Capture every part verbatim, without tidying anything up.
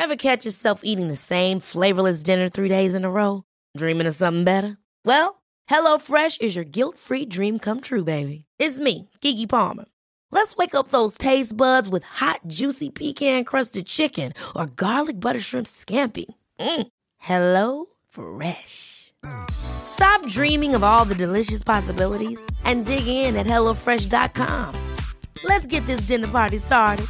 Ever catch yourself eating the same flavorless dinner three days in a row? Dreaming of something better? Well, HelloFresh is your guilt-free dream come true, baby. It's me, Keke Palmer. Let's wake up those taste buds with hot, juicy pecan-crusted chicken or garlic butter shrimp scampi. Mm. Hello Fresh. Stop dreaming of all the delicious possibilities and dig in at hello fresh dot com. Let's get this dinner party started.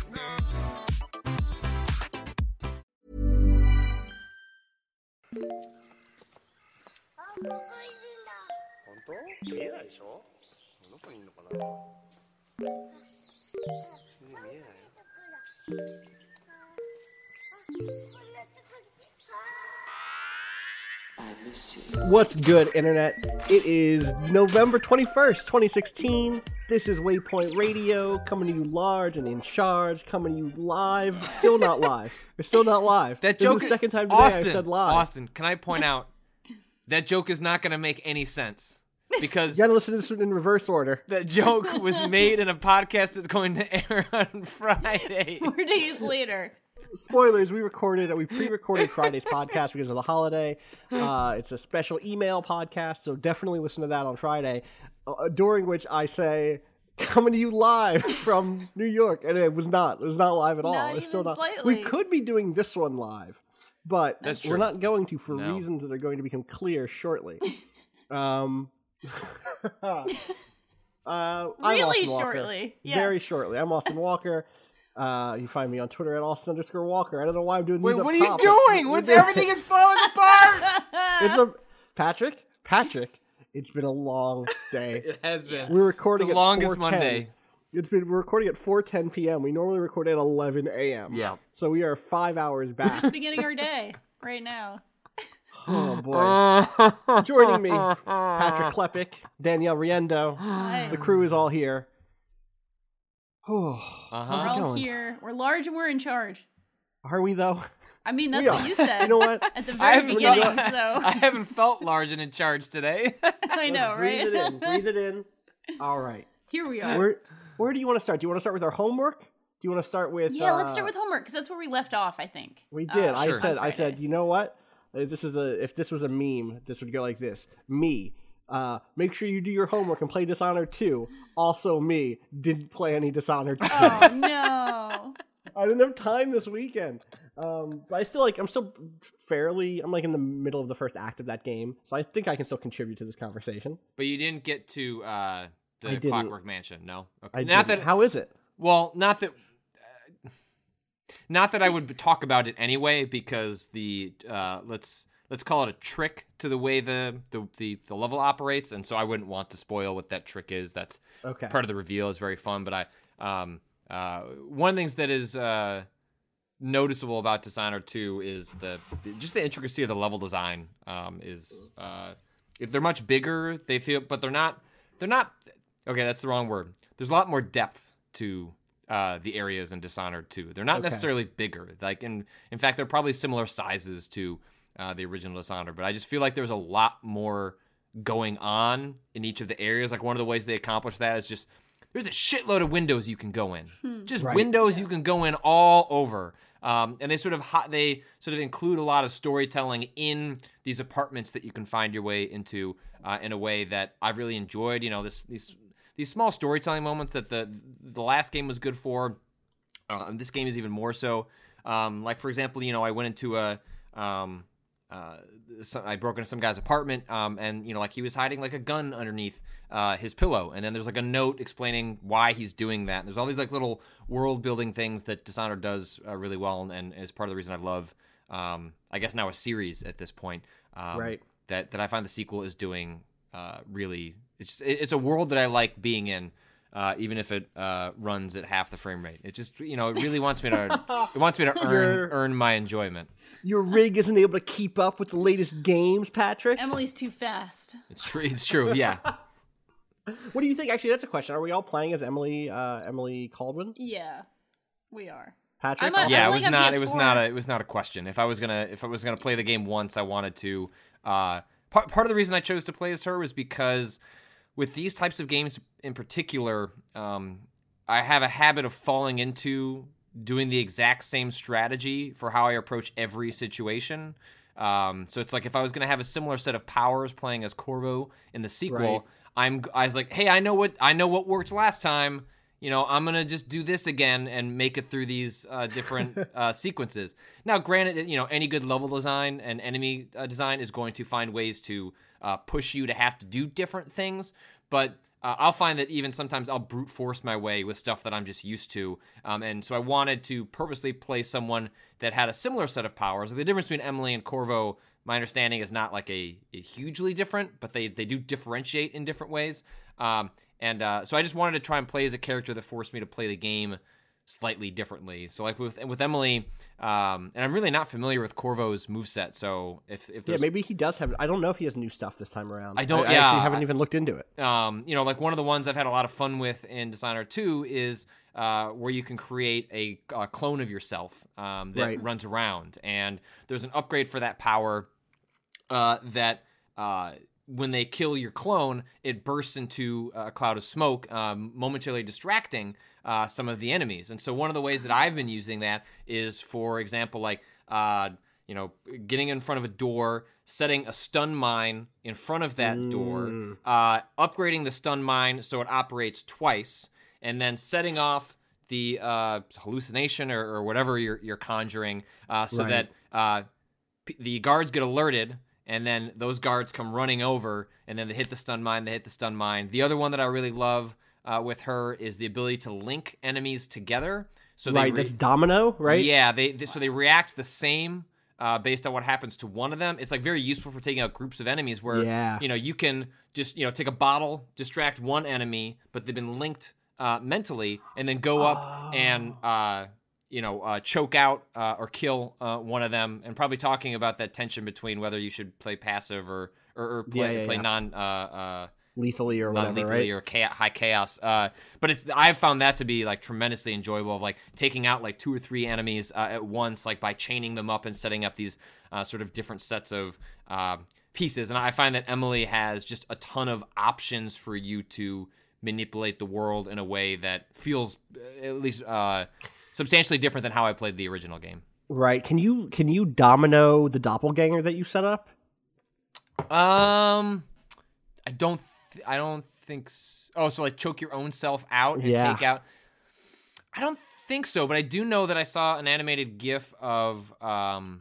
What's good, Internet? It is November twenty-first, twenty sixteen. This is Waypoint Radio, coming to you large and in charge, coming to you live. Still not live. We're still not live. That this joke is the second time today Austin, I said live. Austin, can I point out that joke is not going to make any sense because You gotta listen to this in reverse order. that joke was made in a podcast that's going to air on Friday. Four days later. Spoilers, we recorded, we pre-recorded Friday's podcast because of the holiday. Uh, it's a special email podcast, so definitely listen to that on Friday, uh, during which I say, coming to you live from New York, and it was not. It was not live at all. Not it's still even not. slightly. We could be doing this one live, but That's we're true. not going to for No. reasons that are going to become clear shortly. um, uh, I'm Really Austin Walker. shortly. Yeah. Very shortly. I'm Austin Walker. Uh, you find me on Twitter at Austin underscore Walker. I don't know why I'm doing Wait, these up what are you top. doing? What, everything is falling apart. It's a Patrick. Patrick. It's been a long day. It has been. We're recording the at longest four ten. Monday. It's been we're recording at four ten p.m. We normally record at eleven a.m. Yeah. So we are five hours back. Just beginning our day right now. Oh boy. Joining me, Patrick Klepek, Danielle Riendo. Hi. The crew is all here. Oh, Uh-huh. how's We're it all going? here. We're large and we're in charge. Are we though? I mean, that's We what are. you said You know what? at the I very haven't, beginning, felt, so I haven't felt large and in charge today. I know, right? Breathe it in. Breathe it in. All right. Here we are. Where where do you want to start? Do you want to start with our homework? Do you want to start with? yeah, uh, let's start with homework because that's where we left off, I think. We did. Uh, I Sure. said. on I said. Friday. You know what? Uh, This is a. If this was a meme, this would go like this. Me. Uh, make sure you do your homework and play Dishonored two. Also, me didn't play any Dishonored two. Oh no. I didn't have time this weekend. Um, but I still like. I'm still fairly. I'm like in the middle of the first act of that game, so I think I can still contribute to this conversation. But you didn't get to uh, I the didn't. Clockwork Mansion, no? Okay. I not didn't. that. How is it? Well, not that. Uh, not that I would talk about it anyway, because the uh, let's let's call it a trick to the way the, the the the level operates, and so I wouldn't want to spoil what that trick is. That's Okay. part of the reveal. Is very fun, but I um uh one of the things that is uh noticeable about Dishonored two is the, the just the intricacy of the level design. Um, is uh if they're much bigger, they feel, but they're not. They're not. Okay, that's the wrong word. There's a lot more depth to uh, the areas in Dishonored two. They're not Okay. necessarily bigger. Like in, in fact, they're probably similar sizes to uh, the original Dishonored. But I just feel like there's a lot more going on in each of the areas. Like one of the ways they accomplish that is just there's a shitload of windows you can go in. Just Right. windows you can go in all over. Um, and they sort of ho- they sort of include a lot of storytelling in these apartments that you can find your way into uh, in a way that I've really enjoyed. You know, this these these small storytelling moments that the the last game was good for. Uh, and this game is even more so. Um, like for example, you know, I went into a um, uh, so I broke into some guy's apartment, um, and you know, like he was hiding like a gun underneath uh, his pillow, and then there's like a note explaining why he's doing that. And there's all these like little world building things that Dishonored does uh, really well, and, and is part of the reason I love, um, I guess now a series at this point. Um, Right. That that I find the sequel is doing uh, really. It's just, it, it's a world that I like being in. Uh, even if it uh, runs at half the frame rate, it just you know it really wants me to it wants me to earn You're- earn my enjoyment. Your rig isn't able to keep up with the latest games, Patrick. Emily's too fast. It's true. It's true. Yeah. What do you think? Actually, that's a question. Are we all playing as Emily? Uh, Emily Caldwin? Yeah, we are. Patrick? I'm a- Yeah. It only was have not. It was P S four. not a. It was not a question. If I was gonna if I was gonna play the game once, I wanted to. Uh, part part of the reason I chose to play as her was because with these types of games in particular, um, I have a habit of falling into doing the exact same strategy for how I approach every situation. Um, so it's like if I was going to have a similar set of powers playing as Corvo in the sequel, Right. I'm I was like, hey, I know what I know what worked last time. You know, I'm gonna just do this again and make it through these uh, different uh, sequences. Now, granted, you know, any good level design and enemy uh, design is going to find ways to uh, push you to have to do different things, but uh, I'll find that even sometimes I'll brute force my way with stuff that I'm just used to. Um, and so I wanted to purposely play someone that had a similar set of powers. The difference between Emily and Corvo, my understanding, is not like a, a hugely different, but they, they do differentiate in different ways. Um, and uh, so I just wanted to try and play as a character that forced me to play the game slightly differently. So like with with Emily, um, and I'm really not familiar with Corvo's moveset, so if if Yeah, there's maybe he does have. I don't know if he has new stuff this time around. I don't- I, yeah, actually haven't I- even looked into it. um, you know, like one of the ones I've had a lot of fun with in Dishonored two is uh, where you can create a, a clone of yourself um, that Right. runs around. And there's an upgrade for that power uh, that uh, when they kill your clone, it bursts into a cloud of smoke, um, momentarily distracting uh, some of the enemies. And so one of the ways that I've been using that is, for example, like, uh, you know, getting in front of a door, setting a stun mine in front of that door, uh, upgrading the stun mine so it operates twice, and then setting off the uh, hallucination or, or whatever you're, you're conjuring uh, so Right. that uh, p- the guards get alerted, and then those guards come running over, and then they hit the stun mine, they hit the stun mine. The other one that I really love uh, with her is the ability to link enemies together. So they Right, re- that's Domino, right? yeah, they, they so they react the same uh, based on what happens to one of them. It's like very useful for taking out groups of enemies where Yeah. you know you can just you know take a bottle, distract one enemy, but they've been linked uh, mentally, and then go up and uh, you know uh, choke out uh, or kill uh, one of them. And probably talking about that tension between whether you should play passive or or, or play, Yeah, yeah, play yeah. non. Uh, uh, Lethally or whatever, non-lethally right? or chaos, high chaos. Uh, but it's I've found that to be like tremendously enjoyable. Of like taking out like two or three enemies uh, at once, like by chaining them up and setting up these uh, sort of different sets of uh, pieces. And I find that Emily has just a ton of options for you to manipulate the world in a way that feels uh, at least uh, substantially different than how I played the original game. Right. Can you can you domino the doppelganger that you set up? Um, I don't. Th- I don't think. S- oh, so like choke your own self out and Yeah. take out. I don't think so, but I do know that I saw an animated GIF of. Um,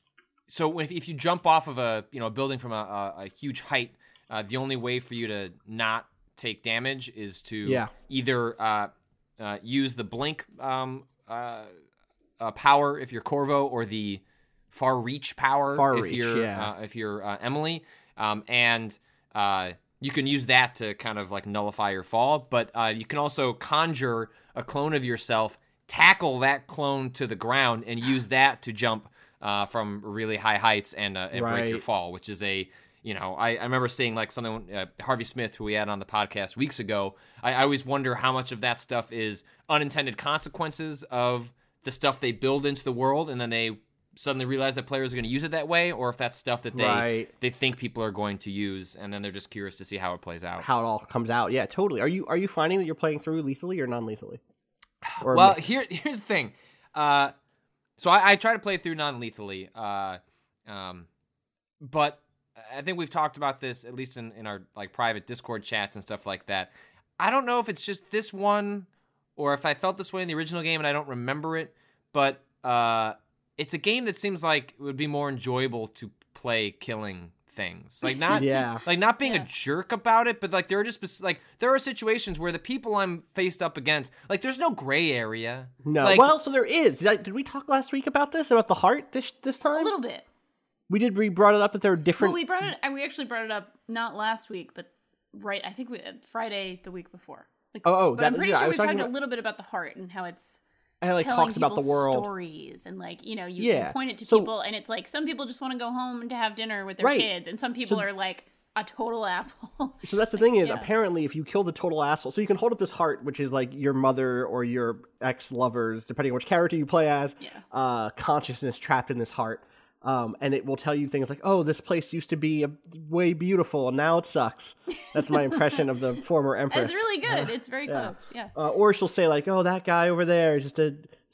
so if if you jump off of a you know a building from a, a, a huge height, uh, the only way for you to not take damage is to Yeah. either uh, uh, use the blink um, uh, uh, power if you're Corvo, or the far reach power Far if reach, you're yeah. uh, if you're uh, Emily, um, and uh, you can use that to kind of like nullify your fall. But uh, you can also conjure a clone of yourself, tackle that clone to the ground, and use that to jump uh, from really high heights and uh, and break your Right. fall, which is a you know I, I remember seeing like something uh, Harvey Smith, who we had on the podcast weeks ago. I, I always wonder how much of that stuff is unintended consequences of the stuff they build into the world, and then they suddenly realize that players are going to use it that way, or if that's stuff that they Right. they think people are going to use, and then they're just curious to see how it plays out. How it all comes out? Yeah, totally. Are you are you finding that you're playing through lethally or non-lethally? Or a Well, mix? here here's the thing. Uh, so I, I try to play through non-lethally, uh, um, but I think we've talked about this at least in, in our like private Discord chats and stuff like that. I don't know if it's just this one, or if I felt this way in the original game and I don't remember it, but uh, it's a game that seems like it would be more enjoyable to play killing things. Like not Yeah. like not being Yeah. a jerk about it, but like there are just spec- like there are situations where the people I'm faced up against, like there's no gray area. No. Like, well, so there is. Did, I, did we talk last week about this about the heart this this A time? little bit. We did. We brought it up that there are different. Well, we brought it. and We actually brought it up not last week, but right. I think we Friday the week before. Like, Oh, oh, but that- I'm pretty yeah, I sure was we talking talked about- a little bit about the heart and how it's and it, like telling talks about the people's world. stories, and like you know you, Yeah. you point it to So- people, and it's like some people just want to go home and to have dinner with their Right. kids, and some people So- are like a total asshole. So that's the thing is, Yeah. apparently, if you kill the total asshole, so you can hold up this heart, which is like your mother or your ex-lovers, depending on which character you play as, Yeah. uh, consciousness trapped in this heart. Um, and it will tell you things like, oh, this place used to be a, way beautiful, and now it sucks. That's my impression of the former empress. It's really good. It's very Yeah. close. Yeah. Uh, or she'll say like, oh, that guy over there is just a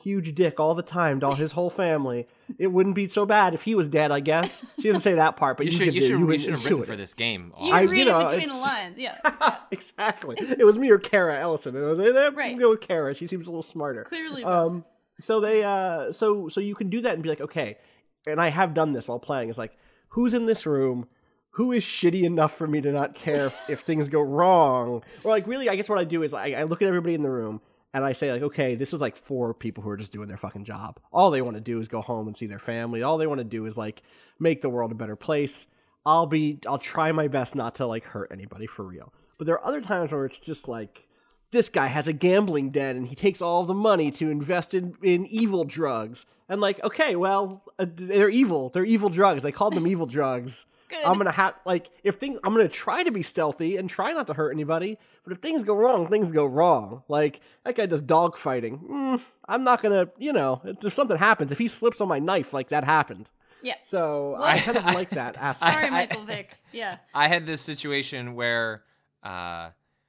huge dick all the time to all his whole family. It wouldn't be so bad if he was dead, I guess. She doesn't say that part, but You you, should could you do- should you you would should have intuit written it. for this game. You I- read you know, it between it's- the lines. Yeah. yeah. Exactly. It was me or Kara Ellison. And I was like, eh, Right. go with Kara. She seems a little smarter. Clearly both. Um, so they, uh, so so you can do that and be like, okay. And I have done this while playing. It's like, who's in this room? Who is shitty enough for me to not care if, if things go wrong? Or like, really, I guess what I do is I, I look at everybody in the room and I say like, okay, this is like four people who are just doing their fucking job. All they want to do is go home and see their family. All they want to do is like make the world a better place. I'll be, I'll try my best not to like hurt anybody for real. But there are other times where it's just like, this guy has a gambling den and he takes all of the money to invest in, in evil drugs. And like, okay, well, uh, they're evil. They're evil drugs. They called them evil drugs. Good. I'm gonna have like if things. I'm gonna try to be stealthy and try not to hurt anybody. But if things go wrong, things go wrong. Like that guy does dog fighting. Mm, I'm not gonna. You know, if something happens, if he slips on my knife, like that happened. Yeah. So I kind of like that aspect. Sorry, I- Michael Vick. Yeah. I had this situation where, uh,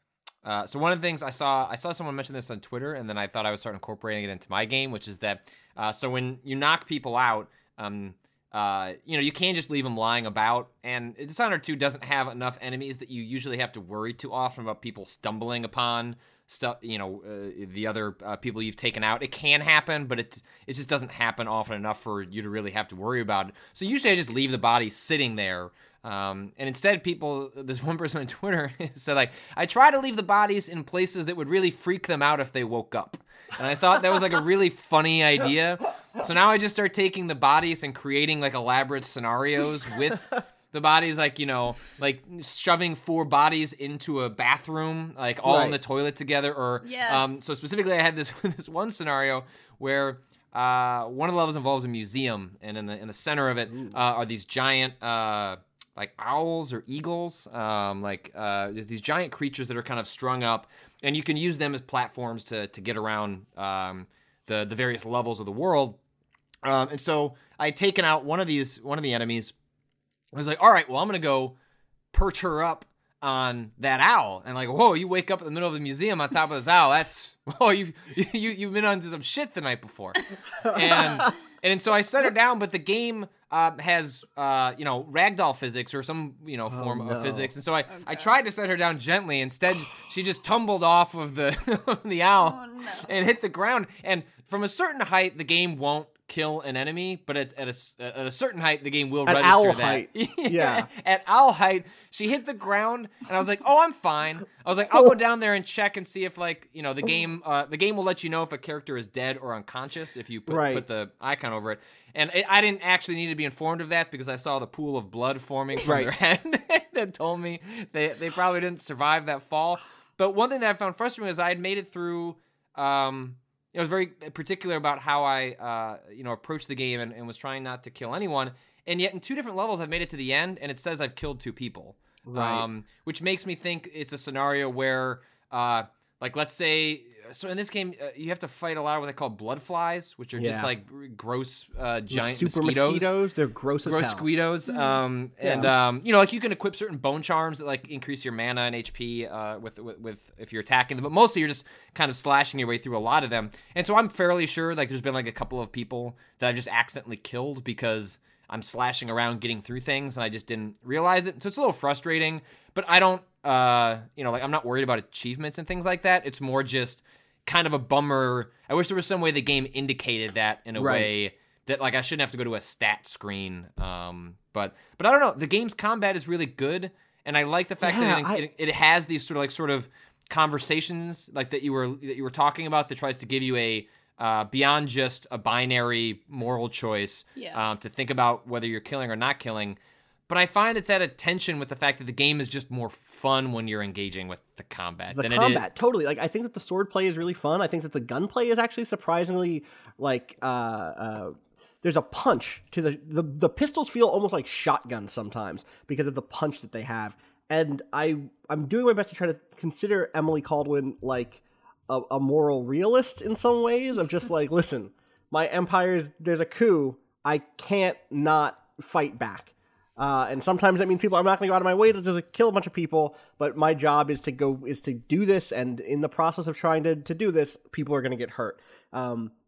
uh, so one of the things I saw, I saw someone mention this on Twitter, and then I thought I would start incorporating it into my game, which is that, uh, so when you knock people out, um, uh, you know, you can't just leave them lying about, and Dishonored two doesn't have enough enemies that you usually have to worry too often about people stumbling upon stuff, you know, uh, the other uh, people you've taken out. It can happen, but it it just doesn't happen often enough for you to really have to worry about it. So usually I just leave the body sitting there. Um, and instead, people, this one person on Twitter said, like, I try to leave the bodies in places that would really freak them out if they woke up. And I thought that was like a really funny idea. So now I just start taking the bodies and creating like elaborate scenarios with the bodies, like, you know, like shoving four bodies into a bathroom, like all in Right. the toilet together. Or, Yes. um, so specifically, I had this this one scenario where uh, one of the levels involves a museum, and in the in the center of it uh, are these giant. Uh, like owls or eagles, um, like uh, these giant creatures that are kind of strung up, and you can use them as platforms to to get around um, the the various levels of the world. Um, and so I had taken out one of these, one of the enemies. I was like, all right, well, I'm gonna go perch her up on that owl, and like, whoa, you wake up in the middle of the museum on top of this owl. That's whoa, you've you you've been onto some shit the night before, and and so I set her down, but the game. Uh, has uh, you know, ragdoll physics or some, you know, form no. of physics, and so I, I tried to set her down gently. Instead, she just tumbled off of the the owl Oh, no. and hit the ground. And from a certain height, the game won't kill an enemy, but at, at a at a certain height, the game will At register owl that. height. Yeah. At owl height, she hit the ground, and I was like, "Oh, I'm fine." I was like, "I'll go down there and check and see if, like, you know, the game uh, the game will let you know if a character is dead or unconscious if you put, Right. put the icon over it." And it, I didn't actually need to be informed of that because I saw the pool of blood forming from Right. their head that told me they they probably didn't survive that fall. But one thing that I found frustrating is I had made it through. Um, I was very particular about how I, uh, you know, approached the game and, and was trying not to kill anyone. And yet, in two different levels, I've made it to the end, and it says I've killed two people, Right. um, which makes me think it's a scenario where, uh, like, let's say, so in this game, uh, you have to fight a lot of what they call blood flies, which are just Yeah. like gross, uh, giant super mosquitoes. mosquitoes. They're gross as Gross hell. squeedos, um, and Yeah. um, you know, like you can equip certain bone charms that like increase your mana and H P uh, with, with with if you're attacking them. But mostly you're just kind of slashing your way through a lot of them. And so I'm fairly sure like there's been like a couple of people that I've just accidentally killed because I'm slashing around getting through things and I just didn't realize it. So it's a little frustrating. But I don't, uh, you know, like I'm not worried about achievements and things like that. It's more just kind of a bummer. I wish there was some way the game indicated that in a Right. way that like I shouldn't have to go to a stat screen. Um, but but I don't know. The game's combat is really good, and I like the fact Yeah, that I- it, it, it has these sort of like sort of conversations like that you were that you were talking about that tries to give you a uh, beyond just a binary moral choice Yeah. um, to think about whether you're killing or not killing. But I find it's at a tension with the fact that the game is just more fun when you're engaging with the combat The than combat, it is. totally. Like I think that the sword play is really fun. I think that the gunplay is actually surprisingly like uh, uh, there's a punch to the, the the pistols feel almost like shotguns sometimes because of the punch that they have. And I I'm doing my best to try to consider Emily Caldwin like a, a moral realist in some ways of just like, listen, my empire's there's a coup. I can't not fight back. Uh, and sometimes that means people, I'm not going to go out of my way to just kill a bunch of people, but my job is to go, is to do this. And in the process of trying to, to do this, people are going to get hurt. Um,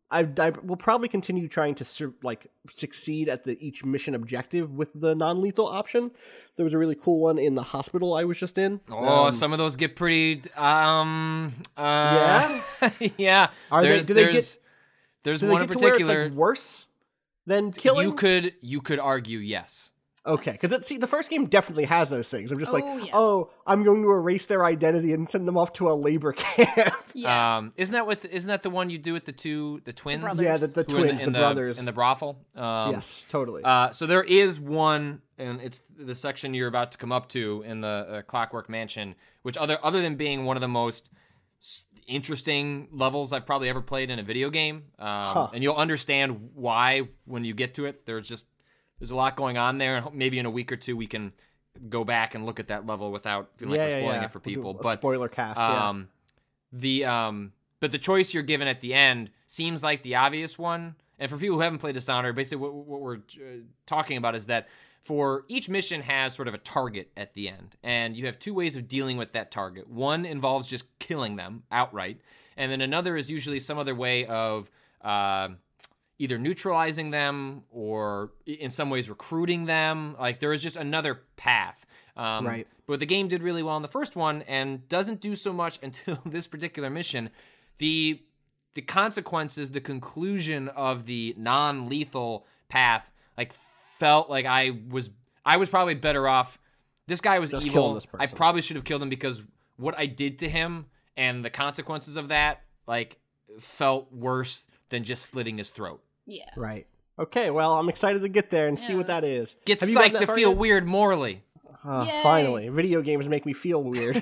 I, I will probably continue trying to sur- like succeed at the each mission objective with the non-lethal option. There was a really cool one in the hospital I was just in. Oh, Um, some of those get pretty. Um. Uh, yeah. yeah. Are they- There's, do they there's, get- there's do one they in get to where it's, particular. like, worse than killing? You could you could argue yes. Okay, because see, the first game definitely has those things. I'm just like, Oh, yeah. oh, I'm going to erase their identity and send them off to a labor camp. Yeah. Um. Isn't that what? Isn't that the one you do with the two the twins? brothers. Yeah, the, the who are in twins, in the, brothers. in the brothel. Um, yes, totally. Uh, so there is one, and it's the section you're about to come up to in the uh, Clockwork Mansion, which other other than being one of the most s- interesting levels I've probably ever played in a video game, um, Huh. and you'll understand why when you get to it. There's just there's a lot going on there, and maybe in a week or two we can go back and look at that level without feeling yeah, like we're yeah, spoiling yeah. it for We'll do people. a But spoiler cast. yeah. um, the um, but the choice you're given at the end seems like the obvious one. And for people who haven't played Dishonored, basically what, what we're uh, talking about is that for each mission has sort of a target at the end, and you have two ways of dealing with that target. One involves just killing them outright, and then another is usually some other way of uh, either neutralizing them or in some ways recruiting them. Like there is just another path. Um, Right. But the game did really well in the first one and doesn't do so much until this particular mission. The the consequences, the conclusion of the non-lethal path, like felt like I was I was probably better off. This guy was Just killing evil. this I person. probably should have killed him because what I did to him and the consequences of that, like, felt worse than just slitting his throat. yeah. Right. Okay, well, I'm excited to get there and see Yeah. what that is. Get Have you gotten psyched that to far feel yet? weird morally. Uh, Yay. finally, video games make me feel weird.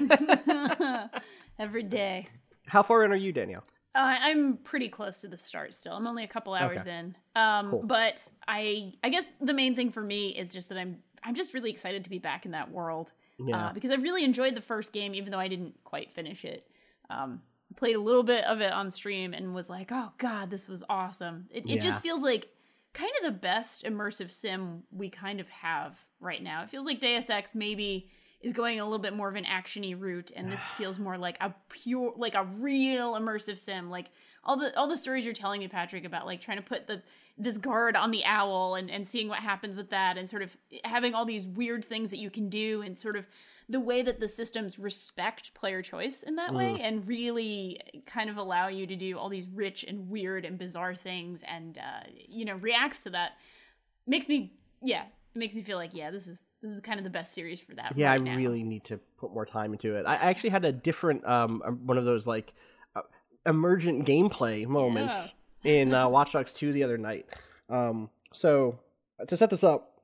Every day. How far in are you, Danielle? Uh, I'm pretty close to the start still. I'm only a couple hours Okay. in. Um, Cool. But I, I guess the main thing for me is just that I'm, I'm just really excited to be back in that world. Yeah. Uh, because I really enjoyed the first game, even though I didn't quite finish it. Um, played a little bit of it on stream and was like, oh god, this was awesome. It, it Yeah. just feels like kind of the best immersive sim we kind of have right now. It feels like Deus Ex maybe is going a little bit more of an actiony route, and this feels more like a pure, like a real immersive sim. Like all the all the stories you're telling me, Patrick, about like trying to put the this guard on the owl and and seeing what happens with that, and sort of having all these weird things that you can do, and sort of the way that the systems respect player choice in that way, and really kind of allow you to do all these rich and weird and bizarre things, and uh, you know, reacts to that, makes me yeah, it makes me feel like yeah, this is this is kind of the best series for that. Yeah, right I now. really need to put more time into it. I I actually had a different, um, one of those like uh, emergent gameplay moments in uh, Watch Dogs two the other night. Um, so to set this up,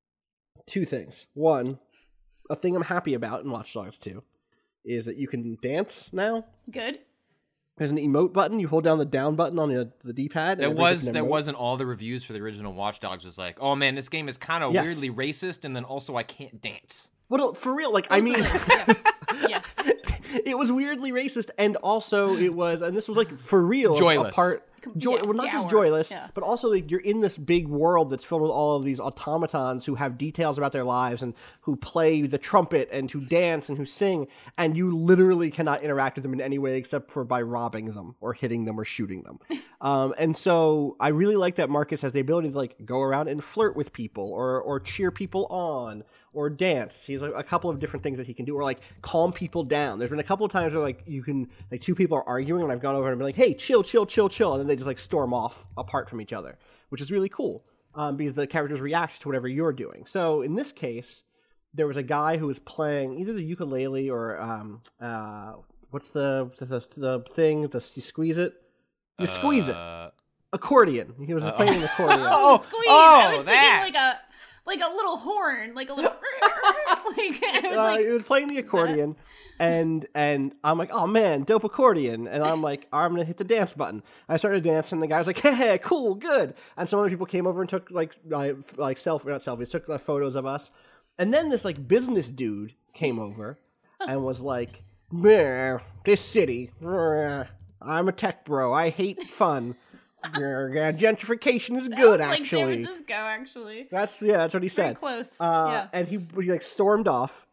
two things. One, a thing I'm happy about in Watch Dogs two is that you can dance now. Good. There's an emote button. You hold down the down button on the, the D-pad. and That it brings was up an that emote. wasn't all the reviews for the original Watch Dogs was like, oh man, this game is kind of Yes. weirdly racist, and then also I can't dance. Well, for real, like, I mean... yes. yes. It was weirdly racist, and also it was, and this was like for real, Joyless. A part, joy, Yeah, well, not just dour. joyless, Yeah. but also like you're in this big world that's filled with all of these automatons who have details about their lives and who play the trumpet and who dance and who sing, and you literally cannot interact with them in any way except for by robbing them or hitting them or shooting them. um, and so I really like that Marcus has the ability to like go around and flirt with people or or cheer people on or dance. He's like a couple of different things that he can do, or like calm people down. There's been a couple of times where like you can like two people are arguing and I've gone over and been like, hey, chill, chill, chill, chill, and then they just like storm off apart from each other, which is really cool um, because the characters react to whatever you're doing. So in this case, there was a guy who was playing either the ukulele or um, uh, what's the the, the thing? The you squeeze it, you squeeze it, Uh, accordion. He was playing an accordion. Oh, squeeze! oh, I was that. thinking like a like a little horn, like a little like I was uh, like he was playing the accordion, and and I'm like, oh man, dope accordion, and I'm like, I'm gonna hit the dance button. I started dancing, and the guy was like, hey, cool, good, and some other people came over and took like like, like selfie, not selfies, took like, photos of us, and then this like business dude came over and was like, "Meh, this city, uh, I'm a tech bro, I hate fun. Yeah, gentrification is good, sounds like San actually." Francisco, actually. That's yeah, that's what he Very said. close. Uh, yeah. And he, he like stormed off,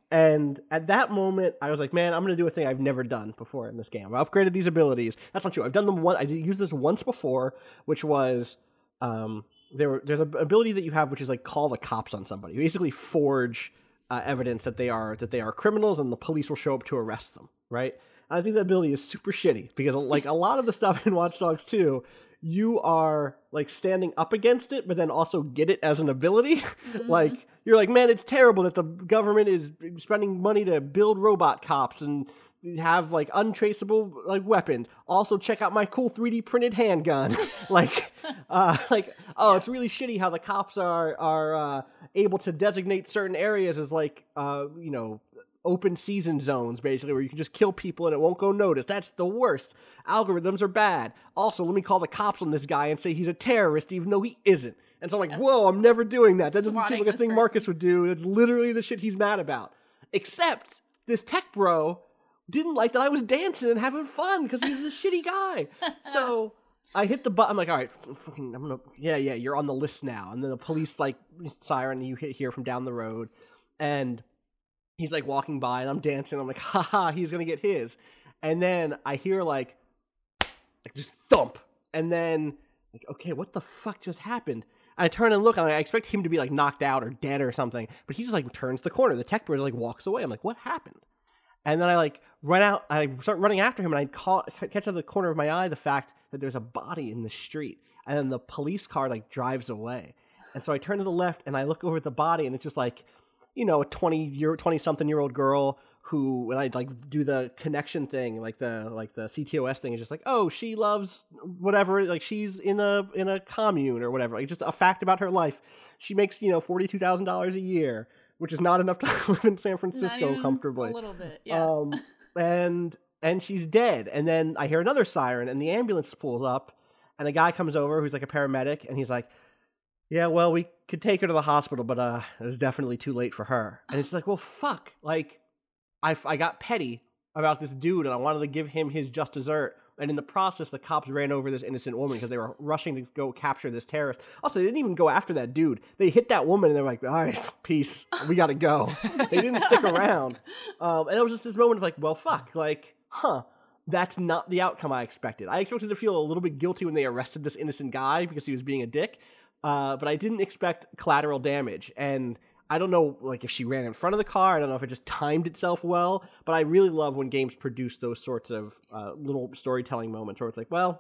And at that moment, I was like, man, I'm going to do a thing I've never done before in this game. I've upgraded these abilities. That's not true. I've done them one. I used this once before, which was um, there. There's an ability that you have, which is like call the cops on somebody. You basically forge uh, evidence that they are that they are criminals, and the police will show up to arrest them. Right? And I think that ability is super shitty because like a lot of the stuff in Watch Dogs two, you are like standing up against it, but then also get it as an ability. Mm-hmm. Like you're like, man, it's terrible that the government is spending money to build robot cops and have like untraceable like weapons. Also, check out my cool three D printed handgun. like, uh, like oh, yeah. It's really shitty how the cops are are uh, able to designate certain areas as like uh, you know. open season zones, basically, where you can just kill people and it won't go noticed. That's the worst. Algorithms are bad. Also, let me call the cops on this guy and say he's a terrorist, even though he isn't. And so I'm like, whoa, I'm never doing that. That doesn't seem like a thing person. Marcus would do. That's literally the shit he's mad about. Except this tech bro didn't like that I was dancing and having fun because he's a shitty guy. So I hit the button. I'm like, all right, fucking, I'm gonna, yeah, yeah, you're on the list now. And then the police like siren you hear from down the road, and he's like walking by and I'm dancing. I'm like, haha, he's going to get his. And then I hear like, like just thump. And then like, okay, what the fuck just happened? And I turn and look and I expect him to be like knocked out or dead or something. But he just like turns the corner. The tech bro like walks away. I'm like, what happened? And then I like run out. I start running after him and I call, catch out of the corner of my eye the fact that there's a body in the street. And then the police car like drives away. And so I turn to the left and I look over at the body and it's just like, you know, a twenty year, twenty something year old girl who, when I like do the connection thing, like the like the C T O S thing, is just like, oh, she loves whatever, like she's in a in a commune or whatever, like just a fact about her life. She makes you know forty two thousand dollars a year, which is not enough to live in San Francisco comfortably. A little bit, yeah. Um, and and she's dead. And then I hear another siren, and the ambulance pulls up, and a guy comes over who's like a paramedic, and he's like, yeah, well, we could take her to the hospital, but uh, it was definitely too late for her. And it's like, well, fuck. Like, I, I got petty about this dude, and I wanted to give him his just dessert. And in the process, the cops ran over this innocent woman because they were rushing to go capture this terrorist. Also, they didn't even go after that dude. They hit that woman, and they're like, all right, peace. We got to go. They didn't stick around. Um, and it was just this moment of like, well, fuck. Like, huh. That's not the outcome I expected. I expected to feel a little bit guilty when they arrested this innocent guy because he was being a dick. Uh, but I didn't expect collateral damage, and I don't know, like if she ran in front of the car. I don't know if it just timed itself well. But I really love when games produce those sorts of uh, little storytelling moments where it's like, well,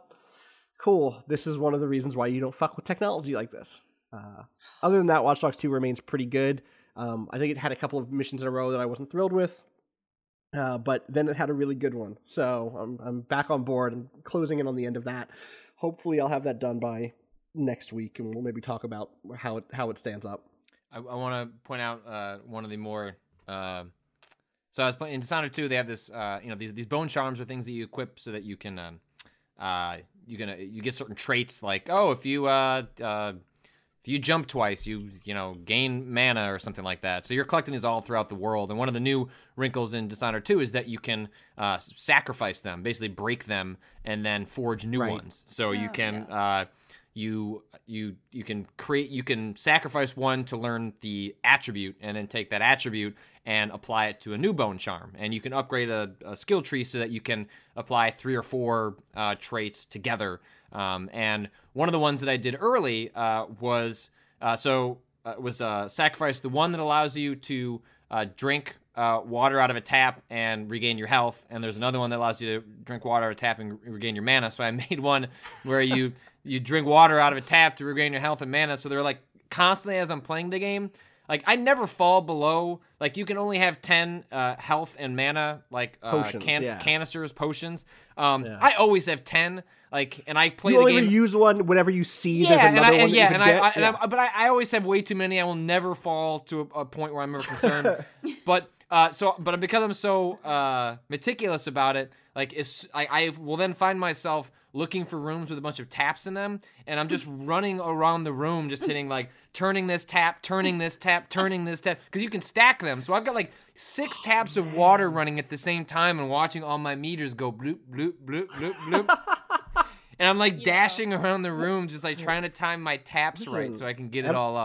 cool. This is one of the reasons why you don't fuck with technology like this. Uh, other than that, Watch Dogs two remains pretty good. Um, I think it had a couple of missions in a row that I wasn't thrilled with, uh, but then it had a really good one. So I'm I'm back on board and closing in on the end of that. Hopefully, I'll have that done by next week, and we'll maybe talk about how it how it stands up. I, I want to point out uh, one of the more. Uh, so I was playing in Dishonored two. They have this, uh, you know, these these bone charms are things that you equip so that you can, um, uh, you can uh, you get certain traits like, oh, if you uh, uh, if you jump twice, you you know gain mana or something like that. So you're collecting these all throughout the world. And one of the new wrinkles in Dishonored two is that you can uh, sacrifice them, basically break them, and then forge new right. ones. So oh, you can. Yeah. Uh, You you you can create you can sacrifice one to learn the attribute and then take that attribute and apply it to a new bone charm, and you can upgrade a, a skill tree so that you can apply three or four uh, traits together. Um, and one of the ones that I did early uh, was uh, so uh, was uh, sacrifice the one that allows you to uh, drink uh, water out of a tap and regain your health, and there's another one that allows you to drink water out of a tap and regain your mana. So I made one where you you drink water out of a tap to regain your health and mana. So they're like constantly as I'm playing the game, like I never fall below. Like you can only have ten uh, health and mana, like uh, Potions, can- yeah. canisters, potions. Um, Yeah. I always have ten. Like, and I play You the only game. use one whenever you see Yeah, there's and another I, one and that yeah, you can and I, get. I, and yeah. I, but I, I always have way too many. I will never fall to a, a point where I'm ever concerned. but uh, so, but because I'm so uh, meticulous about it, like, it's, I, I will then find myself looking for rooms with a bunch of taps in them, and I'm just running around the room, just hitting like turning this tap, turning this tap, turning this tap, because you can stack them. So I've got like six taps of water running at the same time, and watching all my meters go bloop bloop bloop bloop bloop. And I'm like Yeah. dashing around the room, just like trying to time my taps Listen, right so I can get it I'm- all up.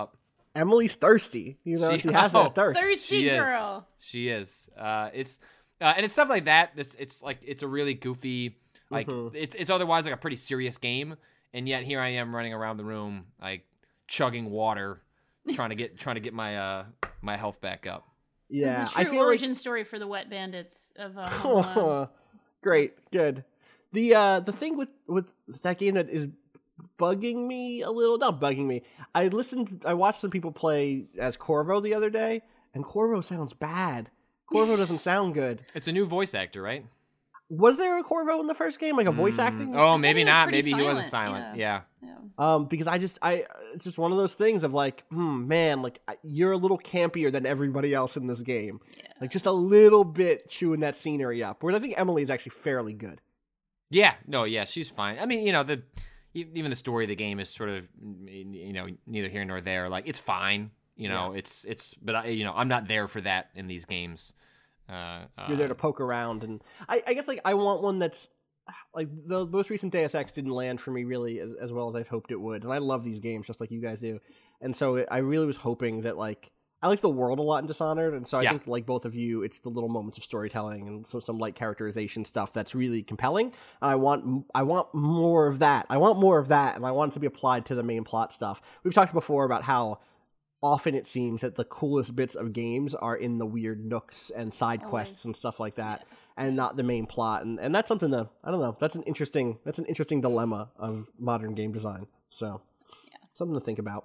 Emily's thirsty. You know, she, She- has oh, that thirst. Thirsty She is. girl. She is. Uh, it's uh, and it's stuff like that. It's it's like it's a really goofy, like Mhm. it's it's otherwise like a pretty serious game, and yet here I am running around the room like chugging water, trying to get trying to get my uh my health back up. Yeah, It's the I true feel origin story for the Wet Bandits of uh, Home Alone. like great, good. The uh the thing with with that game that is bugging me a little, not bugging me. I listened, I watched some people play as Corvo the other day, and Corvo sounds bad. Corvo doesn't sound good. It's a new voice actor, right? Was there a Corvo in the first game, like a voice acting? Oh, I maybe thought he was not. pretty Maybe he was a silent, silent. Yeah. Yeah. Um, because I just, I, it's just one of those things of like, hmm, man, like I- you're a little campier than everybody else in this game. Yeah. Like just a little bit chewing that scenery up. Whereas I think Emily is actually fairly good. Yeah. No. Yeah. She's fine. I mean, you know, the e- even the story of the game is sort of, you know, neither here nor there. Like it's fine. You know, it's it's, but I, you know, I'm not there for that in these games. Uh, You're there uh, to poke around, and I, I guess like I want one that's like the most recent Deus Ex didn't land for me really as, as well as I've hoped it would, and I love these games just like you guys do, and so I really was hoping that like I like the world a lot in Dishonored, and so I Yeah. think like both of you, it's the little moments of storytelling and some some light characterization stuff that's really compelling. And I want I want more of that. I want more of that, and I want it to be applied to the main plot stuff. We've talked before about how often it seems that the coolest bits of games are in the weird nooks and side quests Always. and stuff like that, and not the main plot. And and that's something that I don't know. That's an interesting that's an interesting dilemma of modern game design. So something to think about.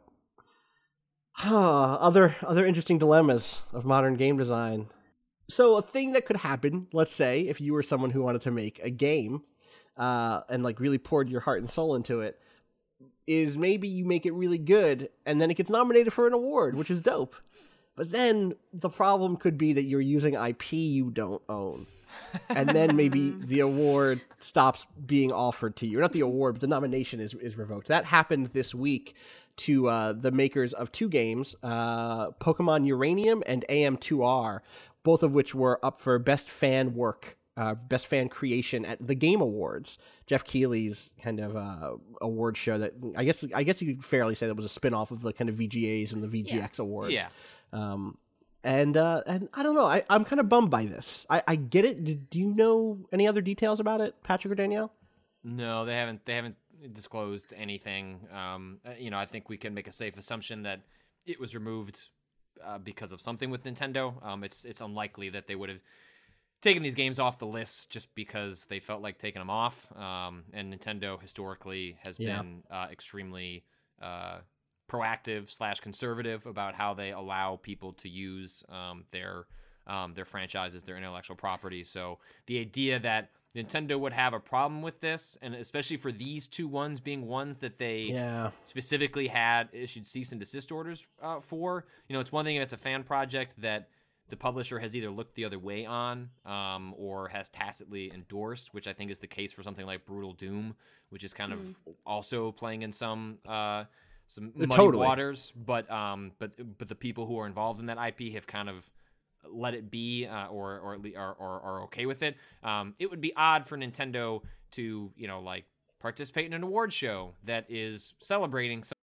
other other interesting dilemmas of modern game design. So a thing that could happen, let's say, if you were someone who wanted to make a game, uh, and like really poured your heart and soul into it, is maybe you make it really good and then it gets nominated for an award, which is dope. But then the problem could be that you're using I P you don't own. And then maybe the award stops being offered to you. Or not the award, but the nomination is, is revoked. That happened this week to uh, the makers of two games, uh, Pokemon Uranium and A M two R, both of which were up for Best Fan Work, uh, Best Fan Creation at the Game Awards, Jeff Keighley's kind of uh, award show that I guess I guess you could fairly say that was a spin-off of the kind of V G As and the V G X Awards. Yeah. Um, and uh, and I don't know. I, I'm kind of bummed by this. I, I get it. Do, do you know any other details about it, Patrick or Danielle? No, they haven't. They haven't disclosed anything. Um, uh, you know, I think we can make a safe assumption that it was removed uh, because of something with Nintendo. Um, it's it's unlikely that they would have taken these games off the list just because they felt like taking them off. Um, and Nintendo historically has Yeah. been uh, extremely uh, proactive slash conservative about how they allow people to use um, their um, their franchises, their intellectual property. So the idea that Nintendo would have a problem with this, and especially for these two ones being ones that they Yeah. specifically had issued cease and desist orders uh, for. You know, it's one thing if it's a fan project that the publisher has either looked the other way on um, or has tacitly endorsed, which I think is the case for something like Brutal Doom, which is kind of also playing in some uh, some muddy Totally. waters. But um, but but the people who are involved in that I P have kind of let it be, uh, or or, at le- or or are okay with it. Um, it would be odd for Nintendo to, you know, like participate in an award show that is celebrating some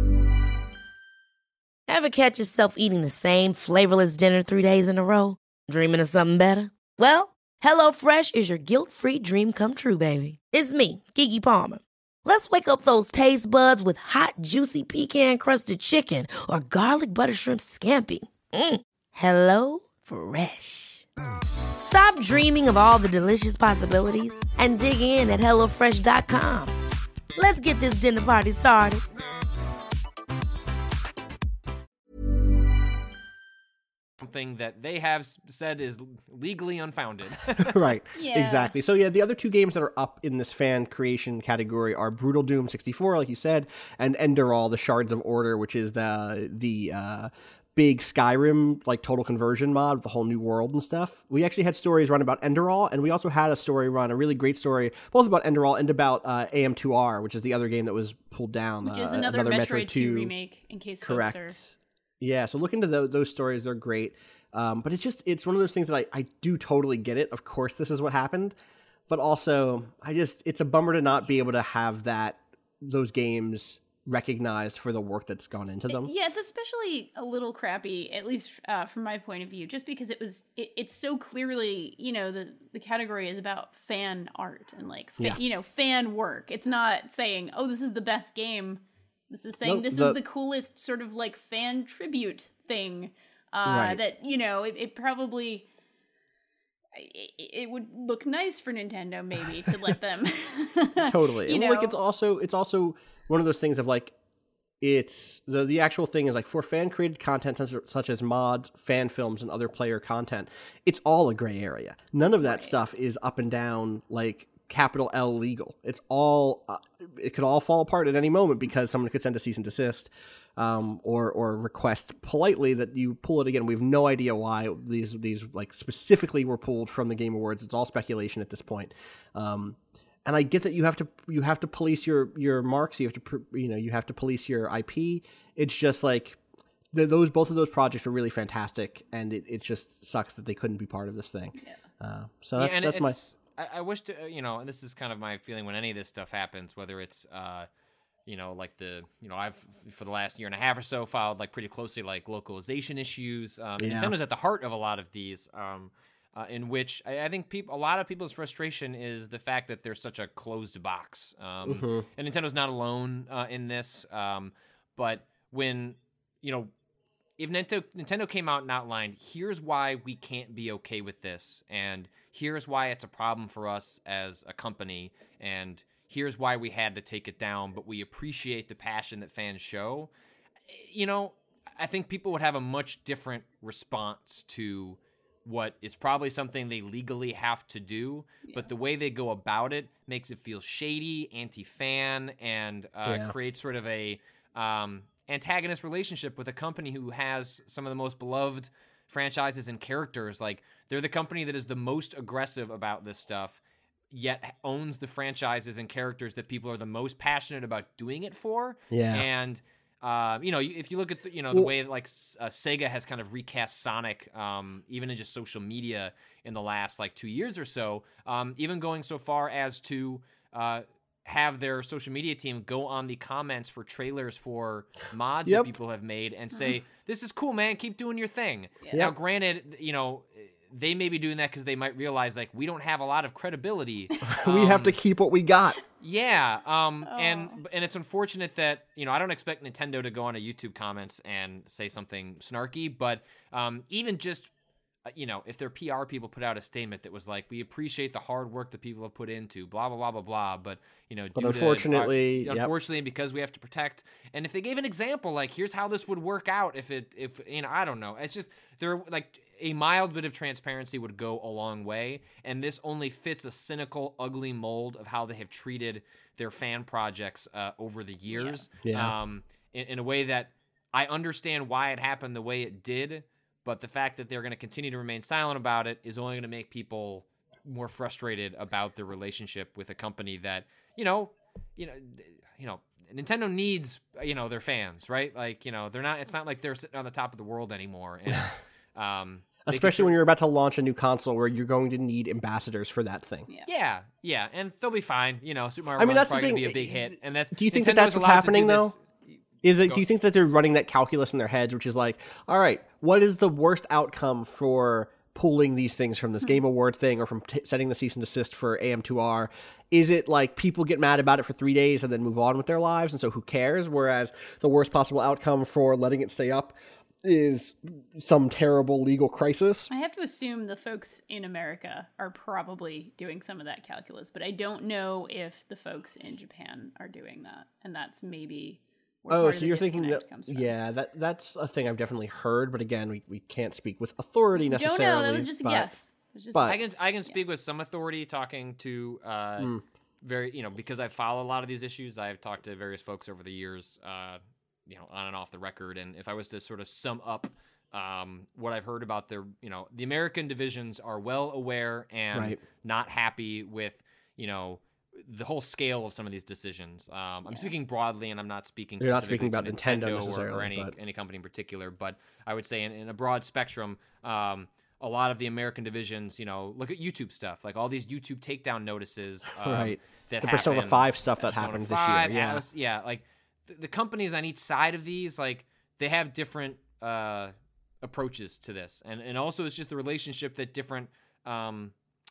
Ever catch yourself eating the same flavorless dinner three days in a row? Dreaming of something better? Well, HelloFresh is your guilt-free dream come true, baby. It's me, Keke Palmer. Let's wake up those taste buds with hot, juicy pecan-crusted chicken or garlic butter shrimp scampi. Mm. Hello Fresh. Stop dreaming of all the delicious possibilities and dig in at hello fresh dot com. Let's get this dinner party started. something that they have s- said is legally unfounded. Right. Yeah. Exactly. So yeah, the other two games that are up in this fan creation category are Brutal Doom sixty-four, like you said, and Enderall: The Shards of Order, which is the the uh, big Skyrim like total conversion mod with the whole new world and stuff. We actually had stories run about Enderall, and we also had a story run, a really great story, both about Enderall and about uh, A M two R, which is the other game that was pulled down. Which is uh, another, Metroid, two remake, in case Correct. folks are... Yeah, so look into those, those stories. They're great. Um, but it's just, it's one of those things that I, I do totally get it. Of course, this is what happened. But also, I just, it's a bummer to not be able to have that, those games recognized for the work that's gone into them. Yeah, it's especially a little crappy, at least uh, from my point of view, just because it was, it, it's so clearly, you know, the, the category is about fan art and like, fa- Yeah. you know, fan work. It's not saying, oh, this is the best game. This is saying No, this the- is the coolest sort of like fan tribute thing uh, Right. that, you know, it, it probably... It, it would look nice for Nintendo maybe to let them Totally. you And know like it's also it's also one of those things of like it's the the actual thing is like for fan created content such, such as mods, fan films, and other player content, it's all a gray area. None of that Right. stuff is up and down like capital L legal. It's all uh, it could all fall apart at any moment because someone could send a cease and desist um, or or request politely that you pull it again. We have no idea why these these like specifically were pulled from the Game Awards. It's all speculation at this point. Um, and I get that you have to you have to police your your marks. You have to pr- you know you have to police your I P. It's just like th- those both of those projects were really fantastic, and it, it just sucks that they couldn't be part of this thing. Yeah. Uh, so that's yeah, and that's my it's, I, I wish to, uh, you know, and this is kind of my feeling when any of this stuff happens, whether it's, uh, you know, like the, you know, I've for the last year and a half or so followed like pretty closely like localization issues. Um, Yeah. Nintendo's at the heart of a lot of these, um, uh, in which I, I think people, a lot of people's frustration is the fact that there's such a closed box. Um, Mhm. And Nintendo's not alone uh, in this, um, but when, you know, if Nintendo, Nintendo came out and outlined, here's why we can't be okay with this, and here's why it's a problem for us as a company, and here's why we had to take it down, but we appreciate the passion that fans show, you know, I think people would have a much different response to what is probably something they legally have to do, but the way they go about it makes it feel shady, anti-fan, and uh, Yeah. creates sort of a... Um, antagonist relationship with a company who has some of the most beloved franchises and characters. Like, they're the company that is the most aggressive about this stuff, yet owns the franchises and characters that people are the most passionate about doing it for. Yeah. And uh, you know, if you look at the, you know the Well- way that, like uh, Sega has kind of recast Sonic, um, even in just social media in the last like two years or so, um, even going so far as to uh, have their social media team go on the comments for trailers for mods Yep. that people have made and say, "This is cool, man. Keep doing your thing." Yeah. Now, Yep. granted, you know, they may be doing that because they might realize like we don't have a lot of credibility. we have Um, to keep what we got. yeah, um, Oh. and and it's unfortunate that, you know, I don't expect Nintendo to go on a YouTube comments and say something snarky, but um, even just, uh, you know, if their P R people put out a statement that was like, "We appreciate the hard work that people have put into blah blah blah blah blah," but you know, But due unfortunately, to, uh, yep. unfortunately, because we have to protect, and if they gave an example, like, here's how this would work out, if it, if you know, I don't know, it's just they're like. A mild bit of transparency would go a long way, and this only fits a cynical, ugly mold of how they have treated their fan projects uh, over the years. Yeah. Yeah. Um, in, in a way that I understand why it happened the way it did, but the fact that they're going to continue to remain silent about it is only going to make people more frustrated about their relationship with a company that, you know, you know, you know. Nintendo needs, you know, their fans, right? Like, you know, they're not. It's not like they're sitting on the top of the world anymore, and it's. Um, they can Especially sort- when you're about to launch a new console where you're going to need ambassadors for that thing. Yeah. Yeah, yeah, and they'll be fine. You know, Super Mario I mean, Run's that's the probably gonna thing. be a big hit, and that's. Do you think that Nintendo that's is what's allowed to do happening, this- Is it? Go- Do you think that they're running that calculus in their heads, which is like, all right, what is the worst outcome for pulling these things from this Game Award thing or from t- setting the cease and desist for A M two R? Is it like people get mad about it for three days and then move on with their lives, and so who cares? Whereas the worst possible outcome for letting it stay up is some terrible legal crisis. I have to assume the folks in America are probably doing some of that calculus, but I don't know if the folks in Japan are doing that, and that's maybe where Oh, part so of the you're thinking disconnect that? comes from. Yeah, that that's a thing I've definitely heard, but again, we, we can't speak with authority Don't necessarily. know. That was just a but- guess. It was just but- a I can guess. I can speak with some authority, talking to uh, Mm. very you know because I follow a lot of these issues. I've talked to various folks over the years, uh, you know, on and off the record. And if I was to sort of sum up um, what I've heard about their, you know, the American divisions are well aware and Right. not happy with, you know, the whole scale of some of these decisions. Um, I'm Yeah. speaking broadly, and I'm not speaking. You're not specifically speaking to about Nintendo or- or, necessarily, any but- any company in particular. But I would say in, in a broad spectrum, um, a lot of the American divisions, you know, look at YouTube stuff, like all these YouTube takedown notices, um, Right. That The Persona happen. five stuff that Persona happened this year, five, yeah. Atlas- yeah, like the, the companies on each side of these, like they have different uh, approaches to this, and and also it's just the relationship that different um,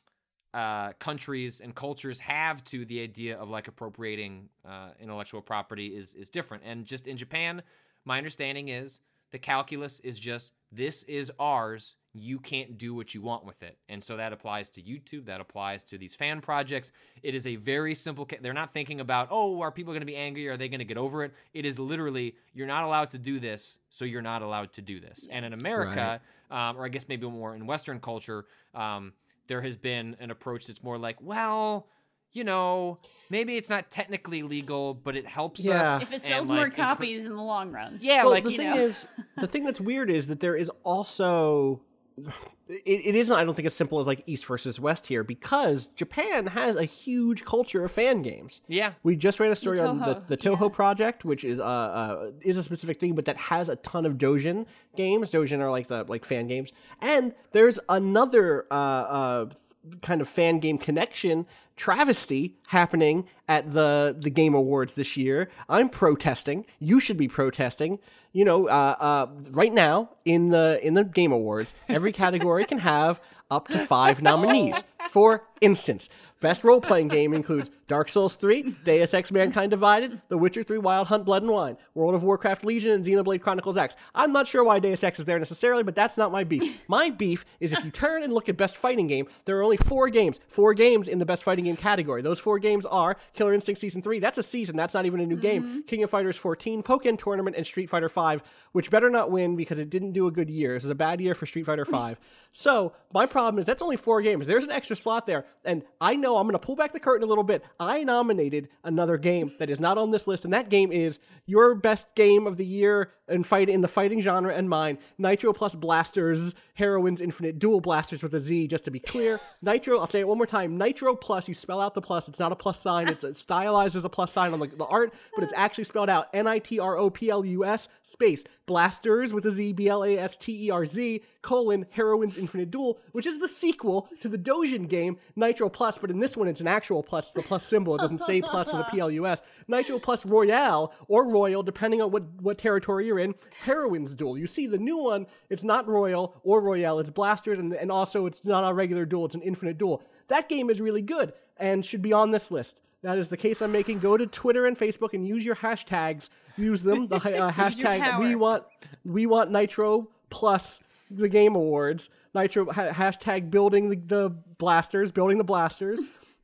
uh, countries and cultures have to the idea of like appropriating uh, intellectual property is is different. And just in Japan, my understanding is the calculus is just this is ours. You can't do what you want with it. And so that applies to YouTube. That applies to these fan projects. It is a very simple, ca- they're not thinking about, oh, are people going to be angry? Are they going to get over it? It is literally, you're not allowed to do this, so you're not allowed to do this. And in America, right. um, or I guess maybe more in Western culture, um, there has been an approach that's more like, well, you know, maybe it's not technically legal, but it helps Yeah. us. If it sells and, more like, copies in the long run. Yeah, Well, like, the you thing know. is, the thing that's weird is that there is also, it, it isn't, I don't think, as simple as like East versus West here, because Japan has a huge culture of fan games. Yeah. We just ran a story on the, Toho, the Toho yeah. project, which is uh, uh is a specific thing, but that has a ton of Dojin games. Dojin are like the like fan games, and there's another uh uh kind of fan game connection travesty happening at the the Game Awards this year. I'm protesting. You should be protesting. You know, uh, uh, right now in the in the Game Awards, every category can have up to five nominees. For instance, best role-playing game includes Dark Souls three, Deus Ex Mankind Divided, The Witcher three Wild Hunt Blood and Wine, World of Warcraft Legion, and Xenoblade Chronicles X. I'm not sure why Deus Ex is there necessarily, but that's not my beef. My beef is if you turn and look at best fighting game, there are only four games. Four games in the best fighting game category. Those four games are Killer Instinct Season three, that's a season, that's not even a new game, King of Fighters fourteen, Pokken Tournament, and Street Fighter five, which better not win because it didn't do a good year. This is a bad year for Street Fighter five. So, my problem is that's only four games. There's an extra slot there, and I know I'm going to pull back the curtain a little bit. I nominated another game that is not on this list, and that game is your best game of the year in fight in the fighting genre and mine, Nitro plus Blasters, Heroines Infinite Duel Blasters with a Z, just to be clear. Nitro, I'll say it one more time, Nitro plus, you spell out the plus, it's not a plus sign, it's stylized as a plus sign on the, the art, but it's actually spelled out N I T R O P L U S space, Blasters with a Z, B L A S T E R Z, colon, Heroines Infinite Duel, which is the sequel to the Dojin game, Nitro Plus, but in this one it's an actual plus, the plus symbol, it doesn't say plus with a P L U S. Nitro Plus Royale, or Royal, depending on what, what territory you're in, Heroines Duel. You see, the new one, it's not Royal or Royale, it's Blasters, and, and also it's not a regular duel, it's an infinite duel. That game is really good, and should be on this list. That is the case I'm making. Go to Twitter and Facebook and use your hashtags. Use them. The uh, hashtag power. we want we want Nitro plus the Game Awards. Nitro ha- hashtag building the, the blasters, building the blasters.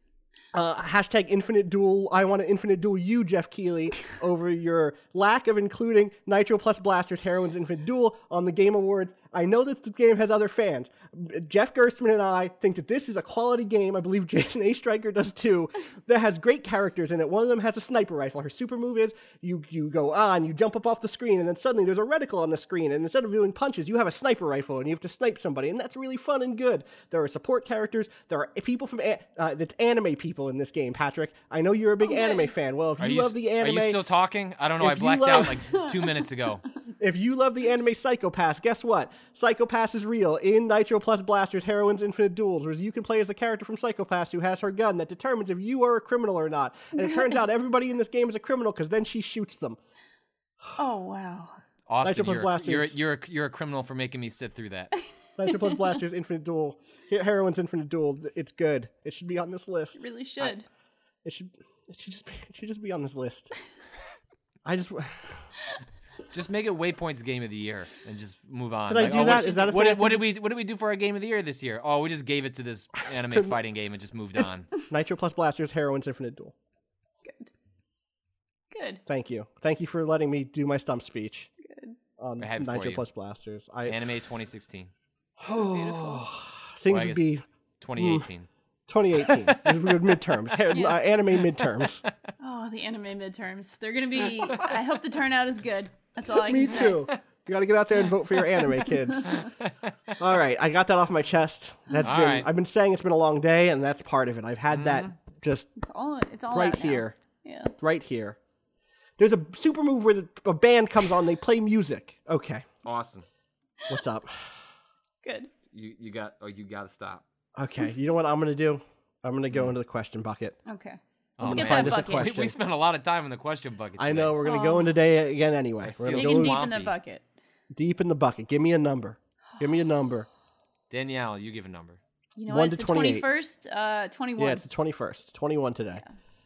Uh, hashtag infinite duel. I want to infinite duel you, Jeff Keighley, over your lack of including Nitro plus Blasters Heroines Infinite Duel on the Game Awards. I know that this game has other fans. Jeff Gerstmann and I think that this is a quality game. I believe Jason A. Stryker does too. That has great characters in it. One of them has a sniper rifle. Her super move is you you go on, you jump up off the screen, and then suddenly there's a reticle on the screen. And instead of doing punches, you have a sniper rifle, and you have to snipe somebody. And that's really fun and good. There are support characters. There are people from a- uh, it's anime people in this game. Patrick, I know you're a big Oh, anime good. fan. Well, if you, Are you, love the anime, Are you still talking? I don't know. I if you blacked love- out like two minutes ago. if you love the anime Psycho Pass, guess what? Psycho Pass is real in Nitro Plus Blasters Heroines Infinite Duels, where you can play as the character from Psycho Pass who has her gun that determines if you are a criminal or not. And it turns out everybody in this game is a criminal because then she shoots them. Oh, wow. Austin, Plus you're, Blasters. you're you're a, you're a criminal for making me sit through that. Nitro Plus Blasters Infinite Duel, He- Heroines Infinite Duel. It's good. It should be on this list. It really should. It should. It should just. Be, it should just be on this list. I just. Just make it Waypoint's game of the year and just move on. Did I Like, do oh, that? what- Is that a what thing I did, what can did we what did we do for our game of the year this year? Oh, we just gave it to this anime Couldn't- fighting game and just moved on. Nitro Plus Blasters Heroines Infinite Duel. Good. Good. Thank you. Thank you for letting me do my stump speech. Good. On I had it for Nitro you. Plus Blasters. I. Anime twenty sixteen, Beautiful. Things Well, I would guess- be twenty eighteen. twenty eighteen. midterms. Ha- Yeah. uh, anime midterms. Oh, the anime midterms. They're going to be, I hope the turnout is good. That's all I Me can say. too. You got to get out there and vote for your anime kids. All right, I got that off my chest. That's All been. right. I've been saying it's been a long day, and that's part of it. I've had that just It's all, it's all right out now. here, Yeah. right here. There's a super move where the, a band comes on, they play music. Okay, Awesome. what's up? Good. You you got oh you got to stop. Okay, you know what I'm gonna do? I'm gonna go into the question bucket. Okay. Oh, I'm get gonna find that us a bucket. We, question. we spent a lot of time in the question bucket. I today. know we're gonna Oh. go into day again anyway. We're gonna feel Digging go deep in the swampy. bucket. deep in the bucket. Give me a number. Give me a number. Danielle, you give a number. You know One what? It's to the twenty-eight. twenty-first, uh, twenty-one. Yeah, it's the twenty-first. twenty-one today.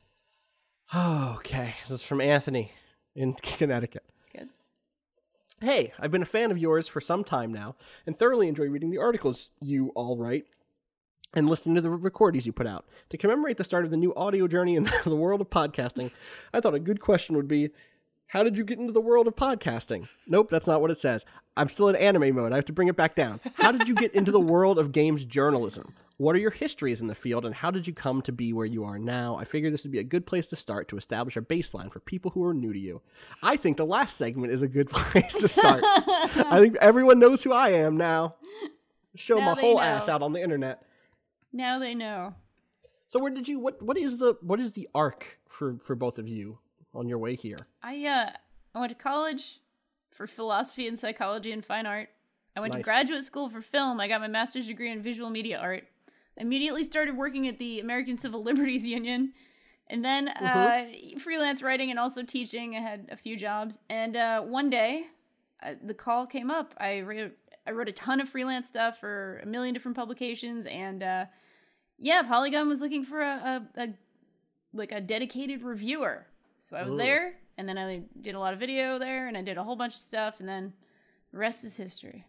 Okay, this is from Anthony in Connecticut. Good. Hey, I've been a fan of yours for some time now and thoroughly enjoy reading the articles you all write and listening to the recordings you put out. To commemorate the start of the new audio journey in the world of podcasting, I thought a good question would be, how did you get into the world of podcasting? Nope, that's not what it says. I'm still in anime mode. I have to bring it back down. How did you get into the world of games journalism? What are your histories in the field, and how did you come to be where you are now? I figure this would be a good place to start to establish a baseline for people who are new to you. I think the last segment is a good place to start. I think everyone knows who I am now. Show Now my they whole know. ass out on the internet. Now they know. So where did you? What? What is the? What is the arc for for both of you on your way here? I uh, I went to college for philosophy and psychology and fine art. I went Nice. to graduate school for film. I got my master's degree in visual media art. I immediately started working at the American Civil Liberties Union, and then uh, freelance writing and also teaching. I had a few jobs, and uh, one day, uh, the call came up. I wrote, I wrote a ton of freelance stuff for a million different publications, and uh, yeah, Polygon was looking for a, a, a like a dedicated reviewer. So I was Ooh. there, and then I did a lot of video there, and I did a whole bunch of stuff, and then the rest is history.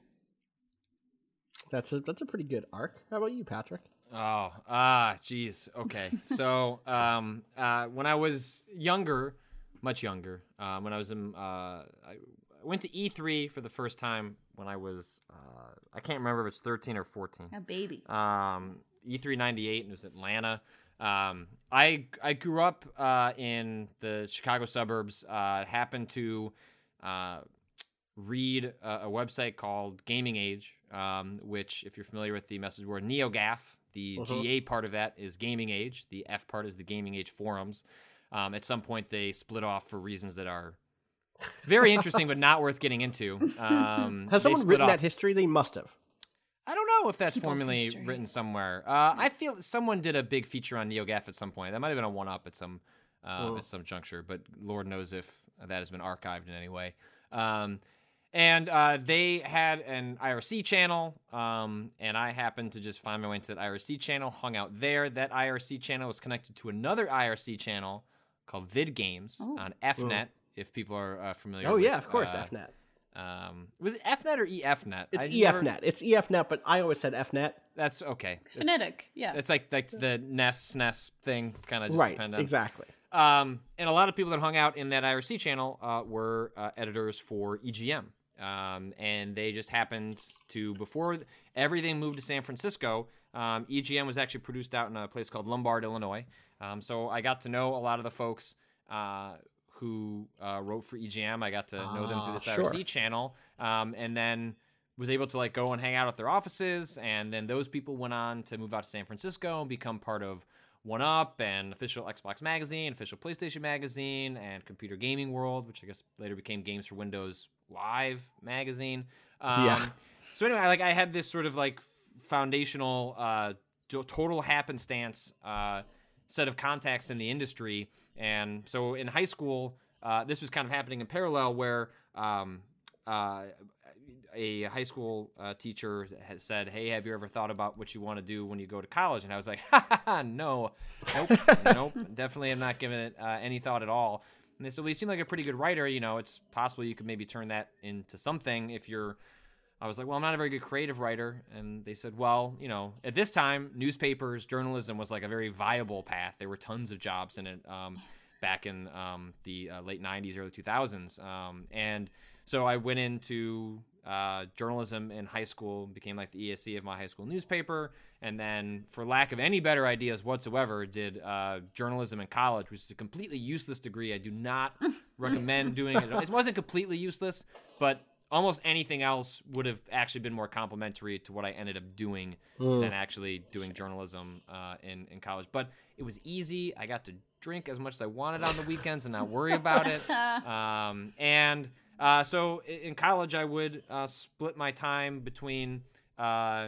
That's a that's a pretty good arc. How about you, Patrick? Oh, ah, geez. Okay. So, um, uh, when I was younger, much younger, um, when I was in, uh, I went to E three for the first time when I was, uh, I can't remember if it's thirteen or fourteen. A baby. Um, E three ninety-eight, and it was Atlanta. Um, I I grew up uh, in the Chicago suburbs. Uh, happened to uh, read a, a website called Gaming Age, um, which, if you're familiar with the message board NeoGAF, the Uh-huh. G A part of that is Gaming Age. The F part is the Gaming Age forums. Um, at some point, they split off for reasons that are very interesting, but not worth getting into. Um, Has they someone split written off. that history? They must have. I don't know if that's People's formally history. written somewhere. Uh, I feel someone did a big feature on NeoGAF at some point. That might have been a one-up at some uh, Oh. at some juncture, but Lord knows if that has been archived in any way. Um, and uh, they had an I R C channel, um, and I happened to just find my way into that I R C channel, hung out there. That I R C channel was connected to another I R C channel called VidGames Oh. on F net, if people are uh, familiar Oh with yeah, of course, uh, F net. Um, was it F net or E F net? It's I E F never- net. It's E F net, but I always said F net. That's okay. It's- Phonetic, yeah. It's like like the N E S, S N E S thing, kind of just Right, depend on. exactly. Um, and a lot of people that hung out in that I R C channel uh, were uh, editors for E G M. Um, and they just happened to, before everything moved to San Francisco, um, E G M was actually produced out in a place called Lombard, Illinois. Um, so I got to know a lot of the folks uh, who uh, wrote for E G M. I got to know them through Ah, this sure. I R C channel. Um, and then was able to like go and hang out at their offices. And then those people went on to move out to San Francisco and become part of one up and official Xbox Magazine, official PlayStation Magazine, and Computer Gaming World, which I guess later became Games for Windows Live magazine. Um, Yeah. So anyway, like I had this sort of like foundational, uh, to- total happenstance uh, set of contacts in the industry, and so in high school, uh, this was kind of happening in parallel, where um, uh, a high school uh, teacher had said, "Hey, have you ever thought about what you want to do when you go to college?" And I was like, "Ha ha ha, no, nope, nope, definitely am not giving it uh, any thought at all." And they said, "Well, you seem like a pretty good writer. You know, it's possible you could maybe turn that into something if you're." I was like, "Well, I'm not a very good creative writer." And they said, "Well, you know, at this time, newspapers, journalism was like a very viable path. There were tons of jobs in it um, back in um, the uh, late nineties, early two thousands." Um, and so I went into uh, journalism in high school, became like the E S E of my high school newspaper, and then, for lack of any better ideas whatsoever, did uh, journalism in college, which is a completely useless degree. I do not recommend doing it. It wasn't completely useless, but almost anything else would have actually been more complimentary to what I ended up doing Mm. than actually doing journalism uh, in, in college. But it was easy. I got to drink as much as I wanted on the weekends and not worry about it. Um, and uh, so i- in college, I would uh, split my time between uh,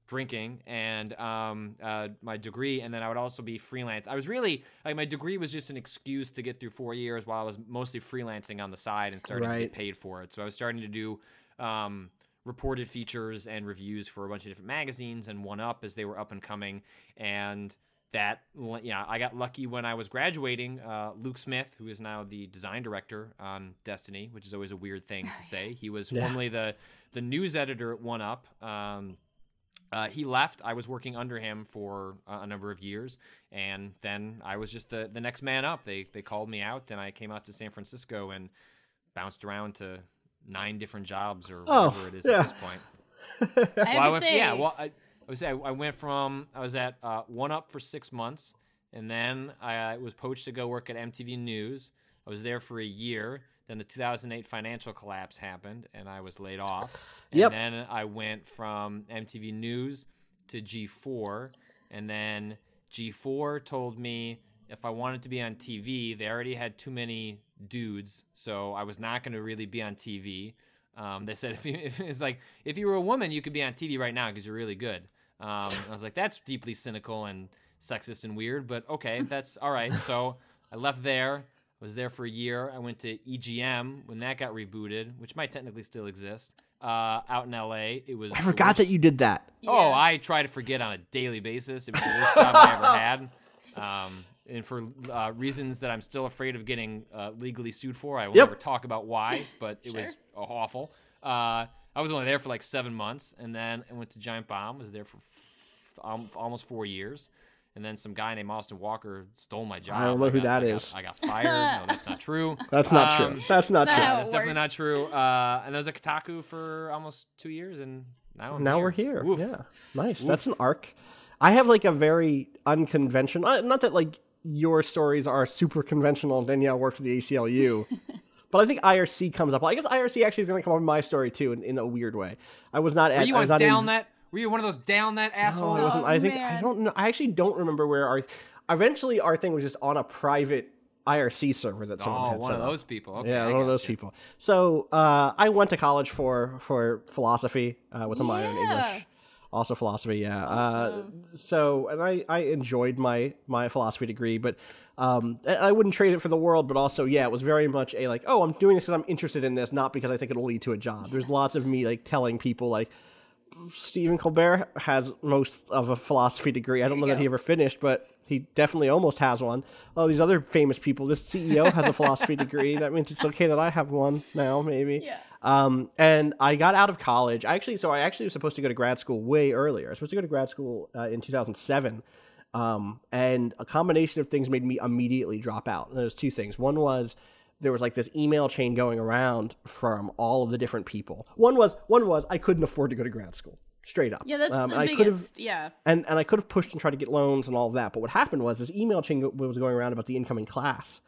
drinking and um, uh, my degree, and then I would also be freelance. I was really like my degree was just an excuse to get through four years while I was mostly freelancing on the side and starting Right. to get paid for it. So I was starting to do um, reported features and reviews for a bunch of different magazines and One Up as they were up and coming, and that yeah, I got lucky when I was graduating. Uh, Luke Smith, who is now the design director on Destiny, which is always a weird thing to say. He was Yeah. formerly the the news editor at One Up. Um, Uh, he left. I was working under him for uh, a number of years, and then I was just the, the next man up. They they called me out, and I came out to San Francisco and bounced around to nine different jobs or Oh, whatever it is yeah. at this point. I have Well, I to went, say, yeah, well, I, I was I, I went from I was at uh, One Up for six months, and then I was poached to go work at M T V News. I was there for a year. Then the two thousand eight financial collapse happened, and I was laid off. And Yep. then I went from M T V News to G four, and then G four told me if I wanted to be on T V, they already had too many dudes, so I was not going to really be on T V. Um, they said if, you, if it's like if you were a woman, you could be on T V right now because you're really good. Um, I was like, that's deeply cynical and sexist and weird, but okay, that's all right. So I left there. I was there for a year. I went to E G M when that got rebooted, which might technically still exist. Uh, out in L A, it was. I forgot that you did that. Oh, Yeah. I try to forget on a daily basis. It was the worst job I ever had. Um, and for uh, reasons that I'm still afraid of getting uh, legally sued for, I will Yep. never talk about why, but it was awful. Uh, I was only there for like seven months, and then I went to Giant Bomb. Was there for f- um, almost four years. And then some guy named Austin Walker stole my job. I don't know who got- that I is. Got, I got fired. No, that's not true. That's not Um, true. That's not not true. how That's it definitely worked. not true. Uh, and I was at Kotaku for almost two years, and now I'm Now here. we're here. Woof. Yeah, nice. That's an arc. I have like a very unconventional. uh, Not that like your stories are super conventional. Danielle worked for the A C L U, but I think I R C comes up. I guess I R C actually is going to come up in my story too, in, in a weird way. I was not. Were at, you I on was not down in, that? Were you one of those down that No, assholes? I wasn't. Oh, I think I man. don't know. I actually don't remember where our. Eventually, our thing was just on a private I R C server that someone Oh, had one set of up. those people. Okay, Yeah, I one of those gotcha. people. So uh, I went to college for for philosophy uh, with a minor in Yeah. English. Also philosophy, yeah. Awesome. Uh, so and I, I enjoyed my my philosophy degree, but um, I I wouldn't trade it for the world. But also, yeah, it was very much a like, oh, I'm doing this because I'm interested in this, not because I think it'll lead to a job. There's lots of me like telling people like, Stephen Colbert has most of a philosophy degree. I don't know you that he go. ever finished, but he definitely almost has one. Oh, these other famous people. This C E O has a philosophy degree. That means it's okay that I have one now, maybe. Yeah. Um, and I got out of college. I actually, so I actually was supposed to go to grad school way earlier. I was supposed to go to grad school uh, in two thousand seven. Um, and a combination of things made me immediately drop out. And there was two things. One was there was like this email chain going around from all of the different people. One was one was I couldn't afford to go to grad school, straight up. Yeah, that's Um, the and I could've- biggest. Yeah. and and I could have pushed and tried to get loans and all of that. But what happened was this email chain go- was going around about the incoming class,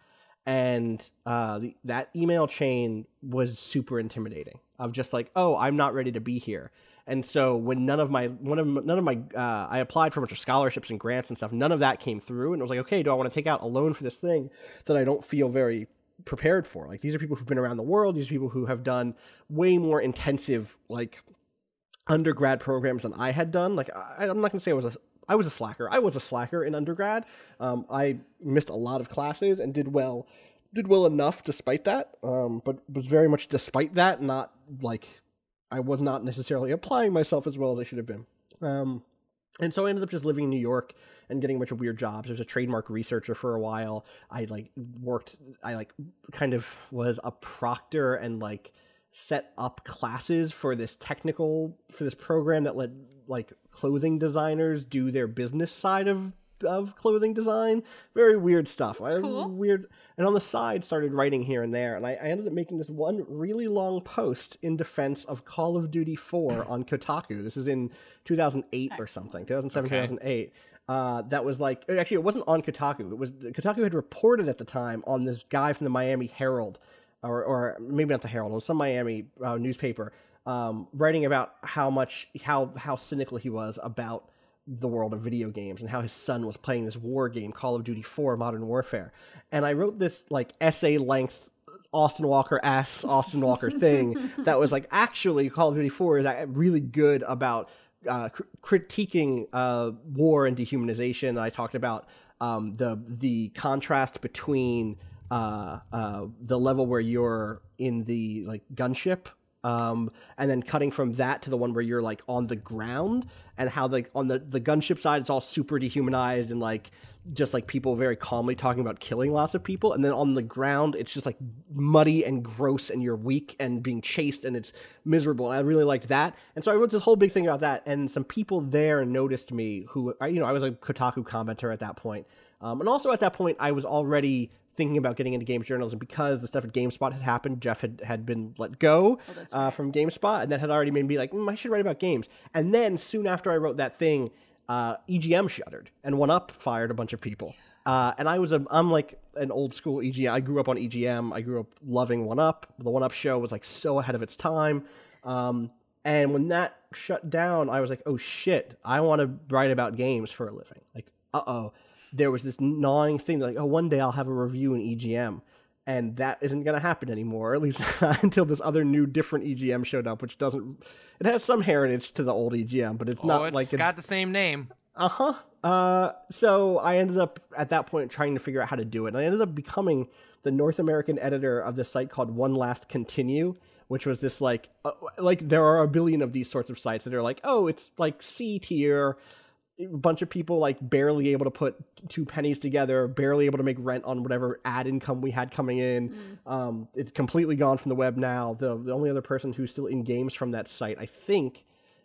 and uh, the, that email chain was super intimidating. Of just like, oh, I'm not ready to be here. And so when none of my one of none of my uh, I applied for a bunch of scholarships and grants and stuff. None of that came through, and it was like, okay, do I want to take out a loan for this thing that I don't feel very prepared for? Like these are people who've been around the world. These are people who have done way more intensive like undergrad programs than I had done. Like I, I'm not gonna say I was a I was a slacker. I was a slacker in undergrad. Um, I missed a lot of classes and did well, did well enough despite that. Um, but was very much despite that, not like I was not necessarily applying myself as well as I should have been. Um, and so I ended up just living in New York and getting a bunch of weird jobs. I was a trademark researcher for a while. I like worked. I like kind of was a proctor and like set up classes for this technical for this program that let like clothing designers do their business side of of clothing design. Very weird stuff. I cool. weird and on the side started writing here and there, and I, I ended up making this one really long post in defense of Call of Duty four on Kotaku. This is in two thousand eight or something, two thousand seven, Okay. two thousand eight. Uh, that was like actually it wasn't on Kotaku. It was Kotaku had reported at the time on this guy from the Miami Herald, or or maybe not the Herald, it was some Miami uh, newspaper, um, writing about how much how how cynical he was about the world of video games and how his son was playing this war game, Call of Duty four Modern Warfare. And I wrote this like essay length Austin Walker asks Austin Walker thing that was like, actually Call of Duty four is really good about uh, cr- critiquing uh, war and dehumanization. I talked about um, the the contrast between uh, uh, the level where you're in the like gunship, um, and then cutting from that to the one where you're like on the ground, and how like on the the gunship side it's all super dehumanized and like just like people very calmly talking about killing lots of people, and then on the ground it's just like muddy and gross and you're weak and being chased and it's miserable. And I really liked that, and so I wrote this whole big thing about that, and some people there noticed me who, you know, I was a Kotaku commenter at that point, um, and also at that point I was already thinking about getting into games journalism because the stuff at GameSpot had happened. Jeff had, had been let go oh, that's uh, right. from GameSpot, and that had already made me be like, mm, I should write about games. And then soon after I wrote that thing, uh, E G M shuttered, and one up fired a bunch of people. Uh, and I was a, I'm like an old school E G M. I grew up on E G M. I grew up loving one up. The one up show was like so ahead of its time. Um, and when that shut down, I was like, oh shit, I want to write about games for a living. Like, uh-oh. There was this gnawing thing like, oh, one day I'll have a review in E G M, and that isn't going to happen anymore, or at least not until this other new different E G M showed up, which doesn't, it has some heritage to the old E G M, but it's oh, not it's like got the same name. Uh-huh. Uh, so I ended up at that point trying to figure out how to do it, and I ended up becoming the North American editor of this site called One Last Continue, which was this like, uh, like there are a billion of these sorts of sites that are like, oh, it's like C tier, a bunch of people like barely able to put two pennies together, barely able to make rent on whatever ad income we had coming in. Mm. Um, it's completely gone from the web now. The the only other person who's still in games from that site, I think,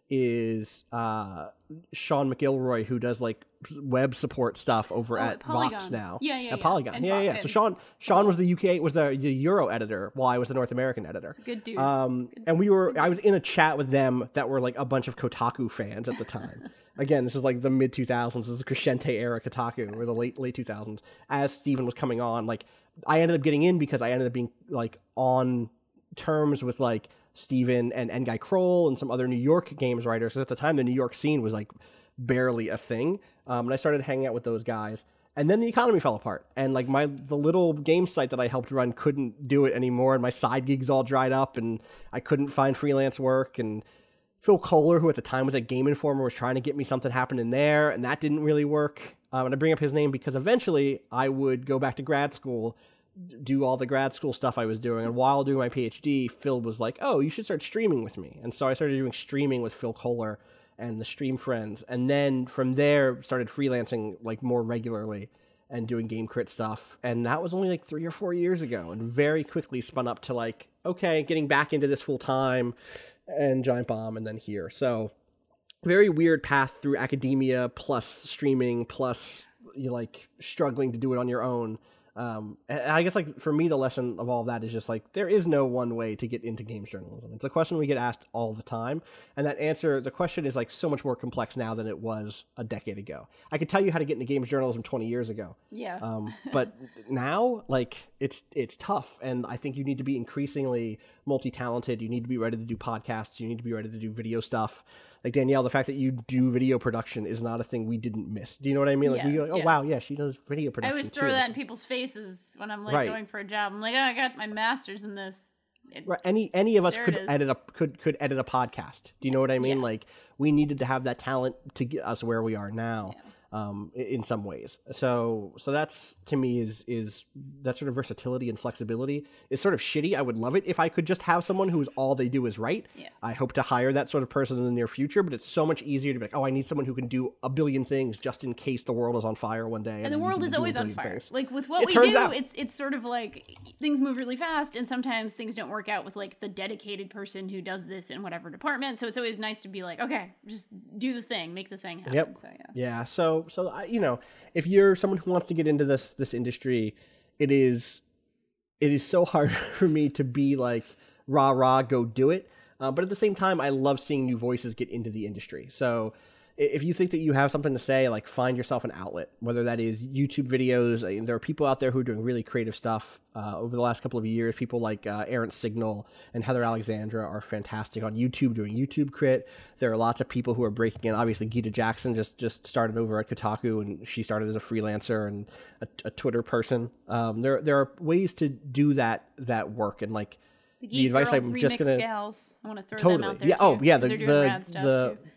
is uh, Sean McIlroy, who does like web support stuff over oh, at Polygon. Vox now. Yeah, yeah, at yeah. Polygon. And yeah, Vo- yeah. So Sean Sean was the U K was the, the Euro editor, while I was the North American editor. It's a good dude. Um, good, and we were I was in a chat with them that were like a bunch of Kotaku fans at the time. Again, this is like the mid two thousands. This is Crescente era Kotaku, or the late late two thousands. As Steven was coming on, like I ended up getting in because I ended up being like on terms with like Steven and N-Guy Kroll and some other New York games writers. Because at the time, the New York scene was like barely a thing. Um, and I started hanging out with those guys. And then the economy fell apart. And like my the little game site that I helped run couldn't do it anymore. And my side gigs all dried up. And I couldn't find freelance work. And Phil Kohler, who at the time was at Game Informer, was trying to get me something happening there. And that didn't really work. Um, and I bring up his name because eventually I would go back to grad school, do all the grad school stuff I was doing. And while doing my PhD, Phil was like, oh, you should start streaming with me. And so I started doing streaming with Phil Kohler and the Stream Friends. And then from there, started freelancing like more regularly and doing Game Crit stuff. And that was only like three or four years ago, and very quickly spun up to like, okay, getting back into this full time and Giant Bomb and then here. So very weird path through academia plus streaming plus you like struggling to do it on your own. Um, and I guess like for me, the lesson of all of that is just like, there is no one way to get into games journalism. It's a question we get asked all the time. And that answer, the question is like so much more complex now than it was a decade ago. I could tell you how to get into games journalism twenty years ago. Yeah. Um, but now like it's, it's tough. And I think you need to be increasingly multi-talented. You need to be ready to do podcasts. You need to be ready to do video stuff. Like Danielle, the fact that you do video production is not a thing we didn't miss. Do you know what I mean? Like Yeah, we go, oh yeah. wow, yeah, she does video I production always throw too. that in people's faces when I'm like Right. going for a job. I'm like, oh, I got my master's in this. It- Right. Any any of us There could it is. edit a could could edit a podcast. Do you know what I mean? Yeah. Like we needed to have that talent to get us where we are now. Yeah. Um, i- in some ways. So so that's to me is is that sort of versatility and flexibility is sort of shitty. I would love it if I could just have someone who's all they do is write. Yeah. I hope to hire that sort of person in the near future, but it's so much easier to be like, oh, I need someone who can do a billion things just in case the world is on fire one day. And the you world can is do a always on billion fire. things. Like with what It we turns do, out. it's it's sort of like things move really fast, and sometimes things don't work out with like the dedicated person who does this in whatever department. So it's always nice to be like, okay, just do the thing, make the thing happen. Yep. So yeah. Yeah. So, so I, you know, if you're someone who wants to get into this this industry, it is it is so hard for me to be like rah rah, go do it. Uh, but at the same time, I love seeing new voices get into the industry. So i- if you think that you have something to say, like find yourself an outlet, whether that is YouTube videos. I mean, there are people out there who are doing really creative stuff uh, over the last couple of years. People like uh, Errant Signal and Heather Alexandra are fantastic on YouTube doing YouTube crit. There are lots of people who are breaking in. Obviously, Gita Jackson just, just started over at Kotaku, and she started as a freelancer and a, a Twitter person. Um, there there are ways to do that that work, and like The the Geek advice Girl I'm remix just gonna gals. I want to throw totally them out there yeah too, oh yeah 'cause the they're doing the rad stuff the too.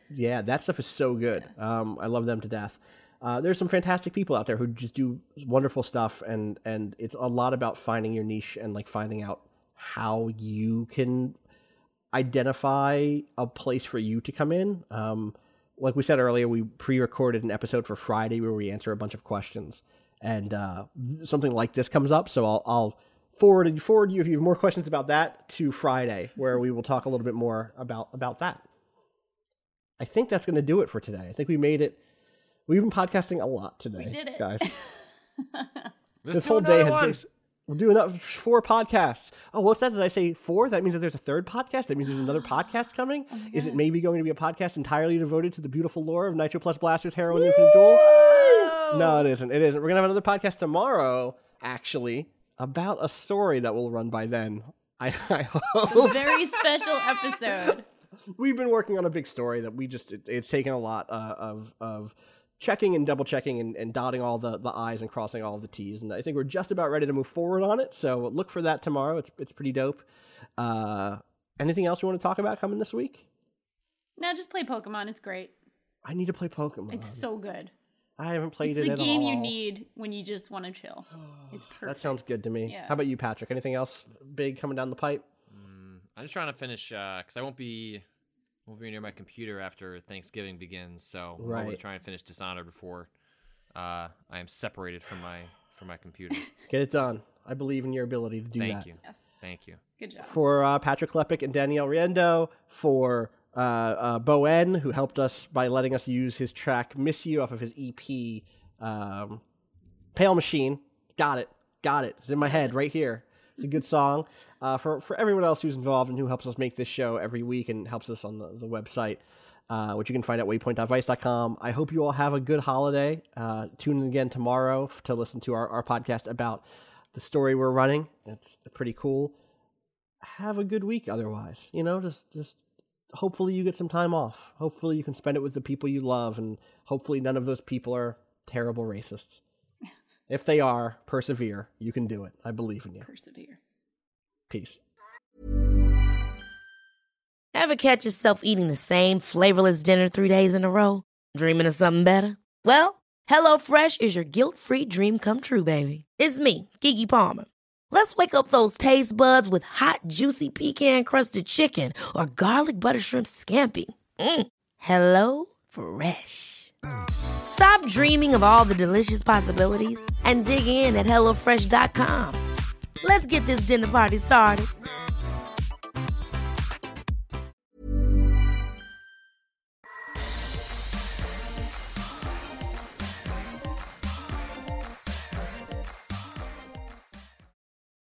Yeah, that stuff is so good. Um, I love them to death. Uh, there's some fantastic people out there who just do wonderful stuff, and and it's a lot about finding your niche and like finding out how you can identify a place for you to come in. Um, like we said earlier, we pre-recorded an episode for Friday where we answer a bunch of questions, and uh, something like this comes up. So I'll, I'll forward forward you if you have more questions about that to Friday, where we will talk a little bit more about about that. I think that's going to do it for today. I think we made it. We've been podcasting a lot today, We did it. guys. Let's This do whole day another has one. been. We're doing up four podcasts. Oh, what's that? Did I say four? That means that there's a third podcast? That means there's another podcast coming? Oh Is it maybe going to be a podcast entirely devoted to the beautiful lore of Nitro Plus Blasters, Heroin Infinite Duel? No, it isn't. It isn't. We're going to have another podcast tomorrow, actually, about a story that will run by then. I, I hope. A very special episode. We've been working on a big story that we just, it, it's taken a lot uh, of of checking and double checking and, and dotting all the, the I's and crossing all the T's. And I think we're just about ready to move forward on it. So look for that tomorrow. It's it's pretty dope. Uh, anything else you want to talk about coming this week? No, just play Pokemon. It's great. I need to play Pokemon. It's so good. I haven't played It's it the at game all. you need when you just want to chill. It's perfect. That sounds good to me. Yeah. How about you, Patrick? Anything else big coming down the pipe? I'm just trying to finish because I won't be won't be near my computer after Thanksgiving begins. So I'm Right. going to try and finish Dishonored before uh, I am separated from my from my computer. Get it done. I believe in your ability to do Thank that. you. Yes. Thank you. Good job. For uh, Patrick Klepek and Danielle Riendo, for uh, uh, Bowen, who helped us by letting us use his track Miss You off of his E P, um, Pale Machine. Got it. Got it. It's in my head right here. It's a good song. Uh, for, for everyone else who's involved and who helps us make this show every week and helps us on the, the website, uh, which you can find at waypoint dot vice dot com. I hope you all have a good holiday. Uh, tune in again tomorrow to listen to our, our podcast about the story we're running. It's pretty cool. Have a good week otherwise. You know, just just hopefully you get some time off. Hopefully you can spend it with the people you love, and hopefully none of those people are terrible racists. If they are, persevere. You can do it. I believe in you. Persevere. Peace. Ever catch yourself eating the same flavorless dinner three days in a row? Dreaming of something better? Well, HelloFresh is your guilt-free dream come true, baby. It's me, Keke Palmer. Let's wake up those taste buds with hot, juicy pecan-crusted chicken or garlic butter shrimp scampi. Mm. Hello Fresh. Stop dreaming of all the delicious possibilities and dig in at hello fresh dot com. Let's get this dinner party started.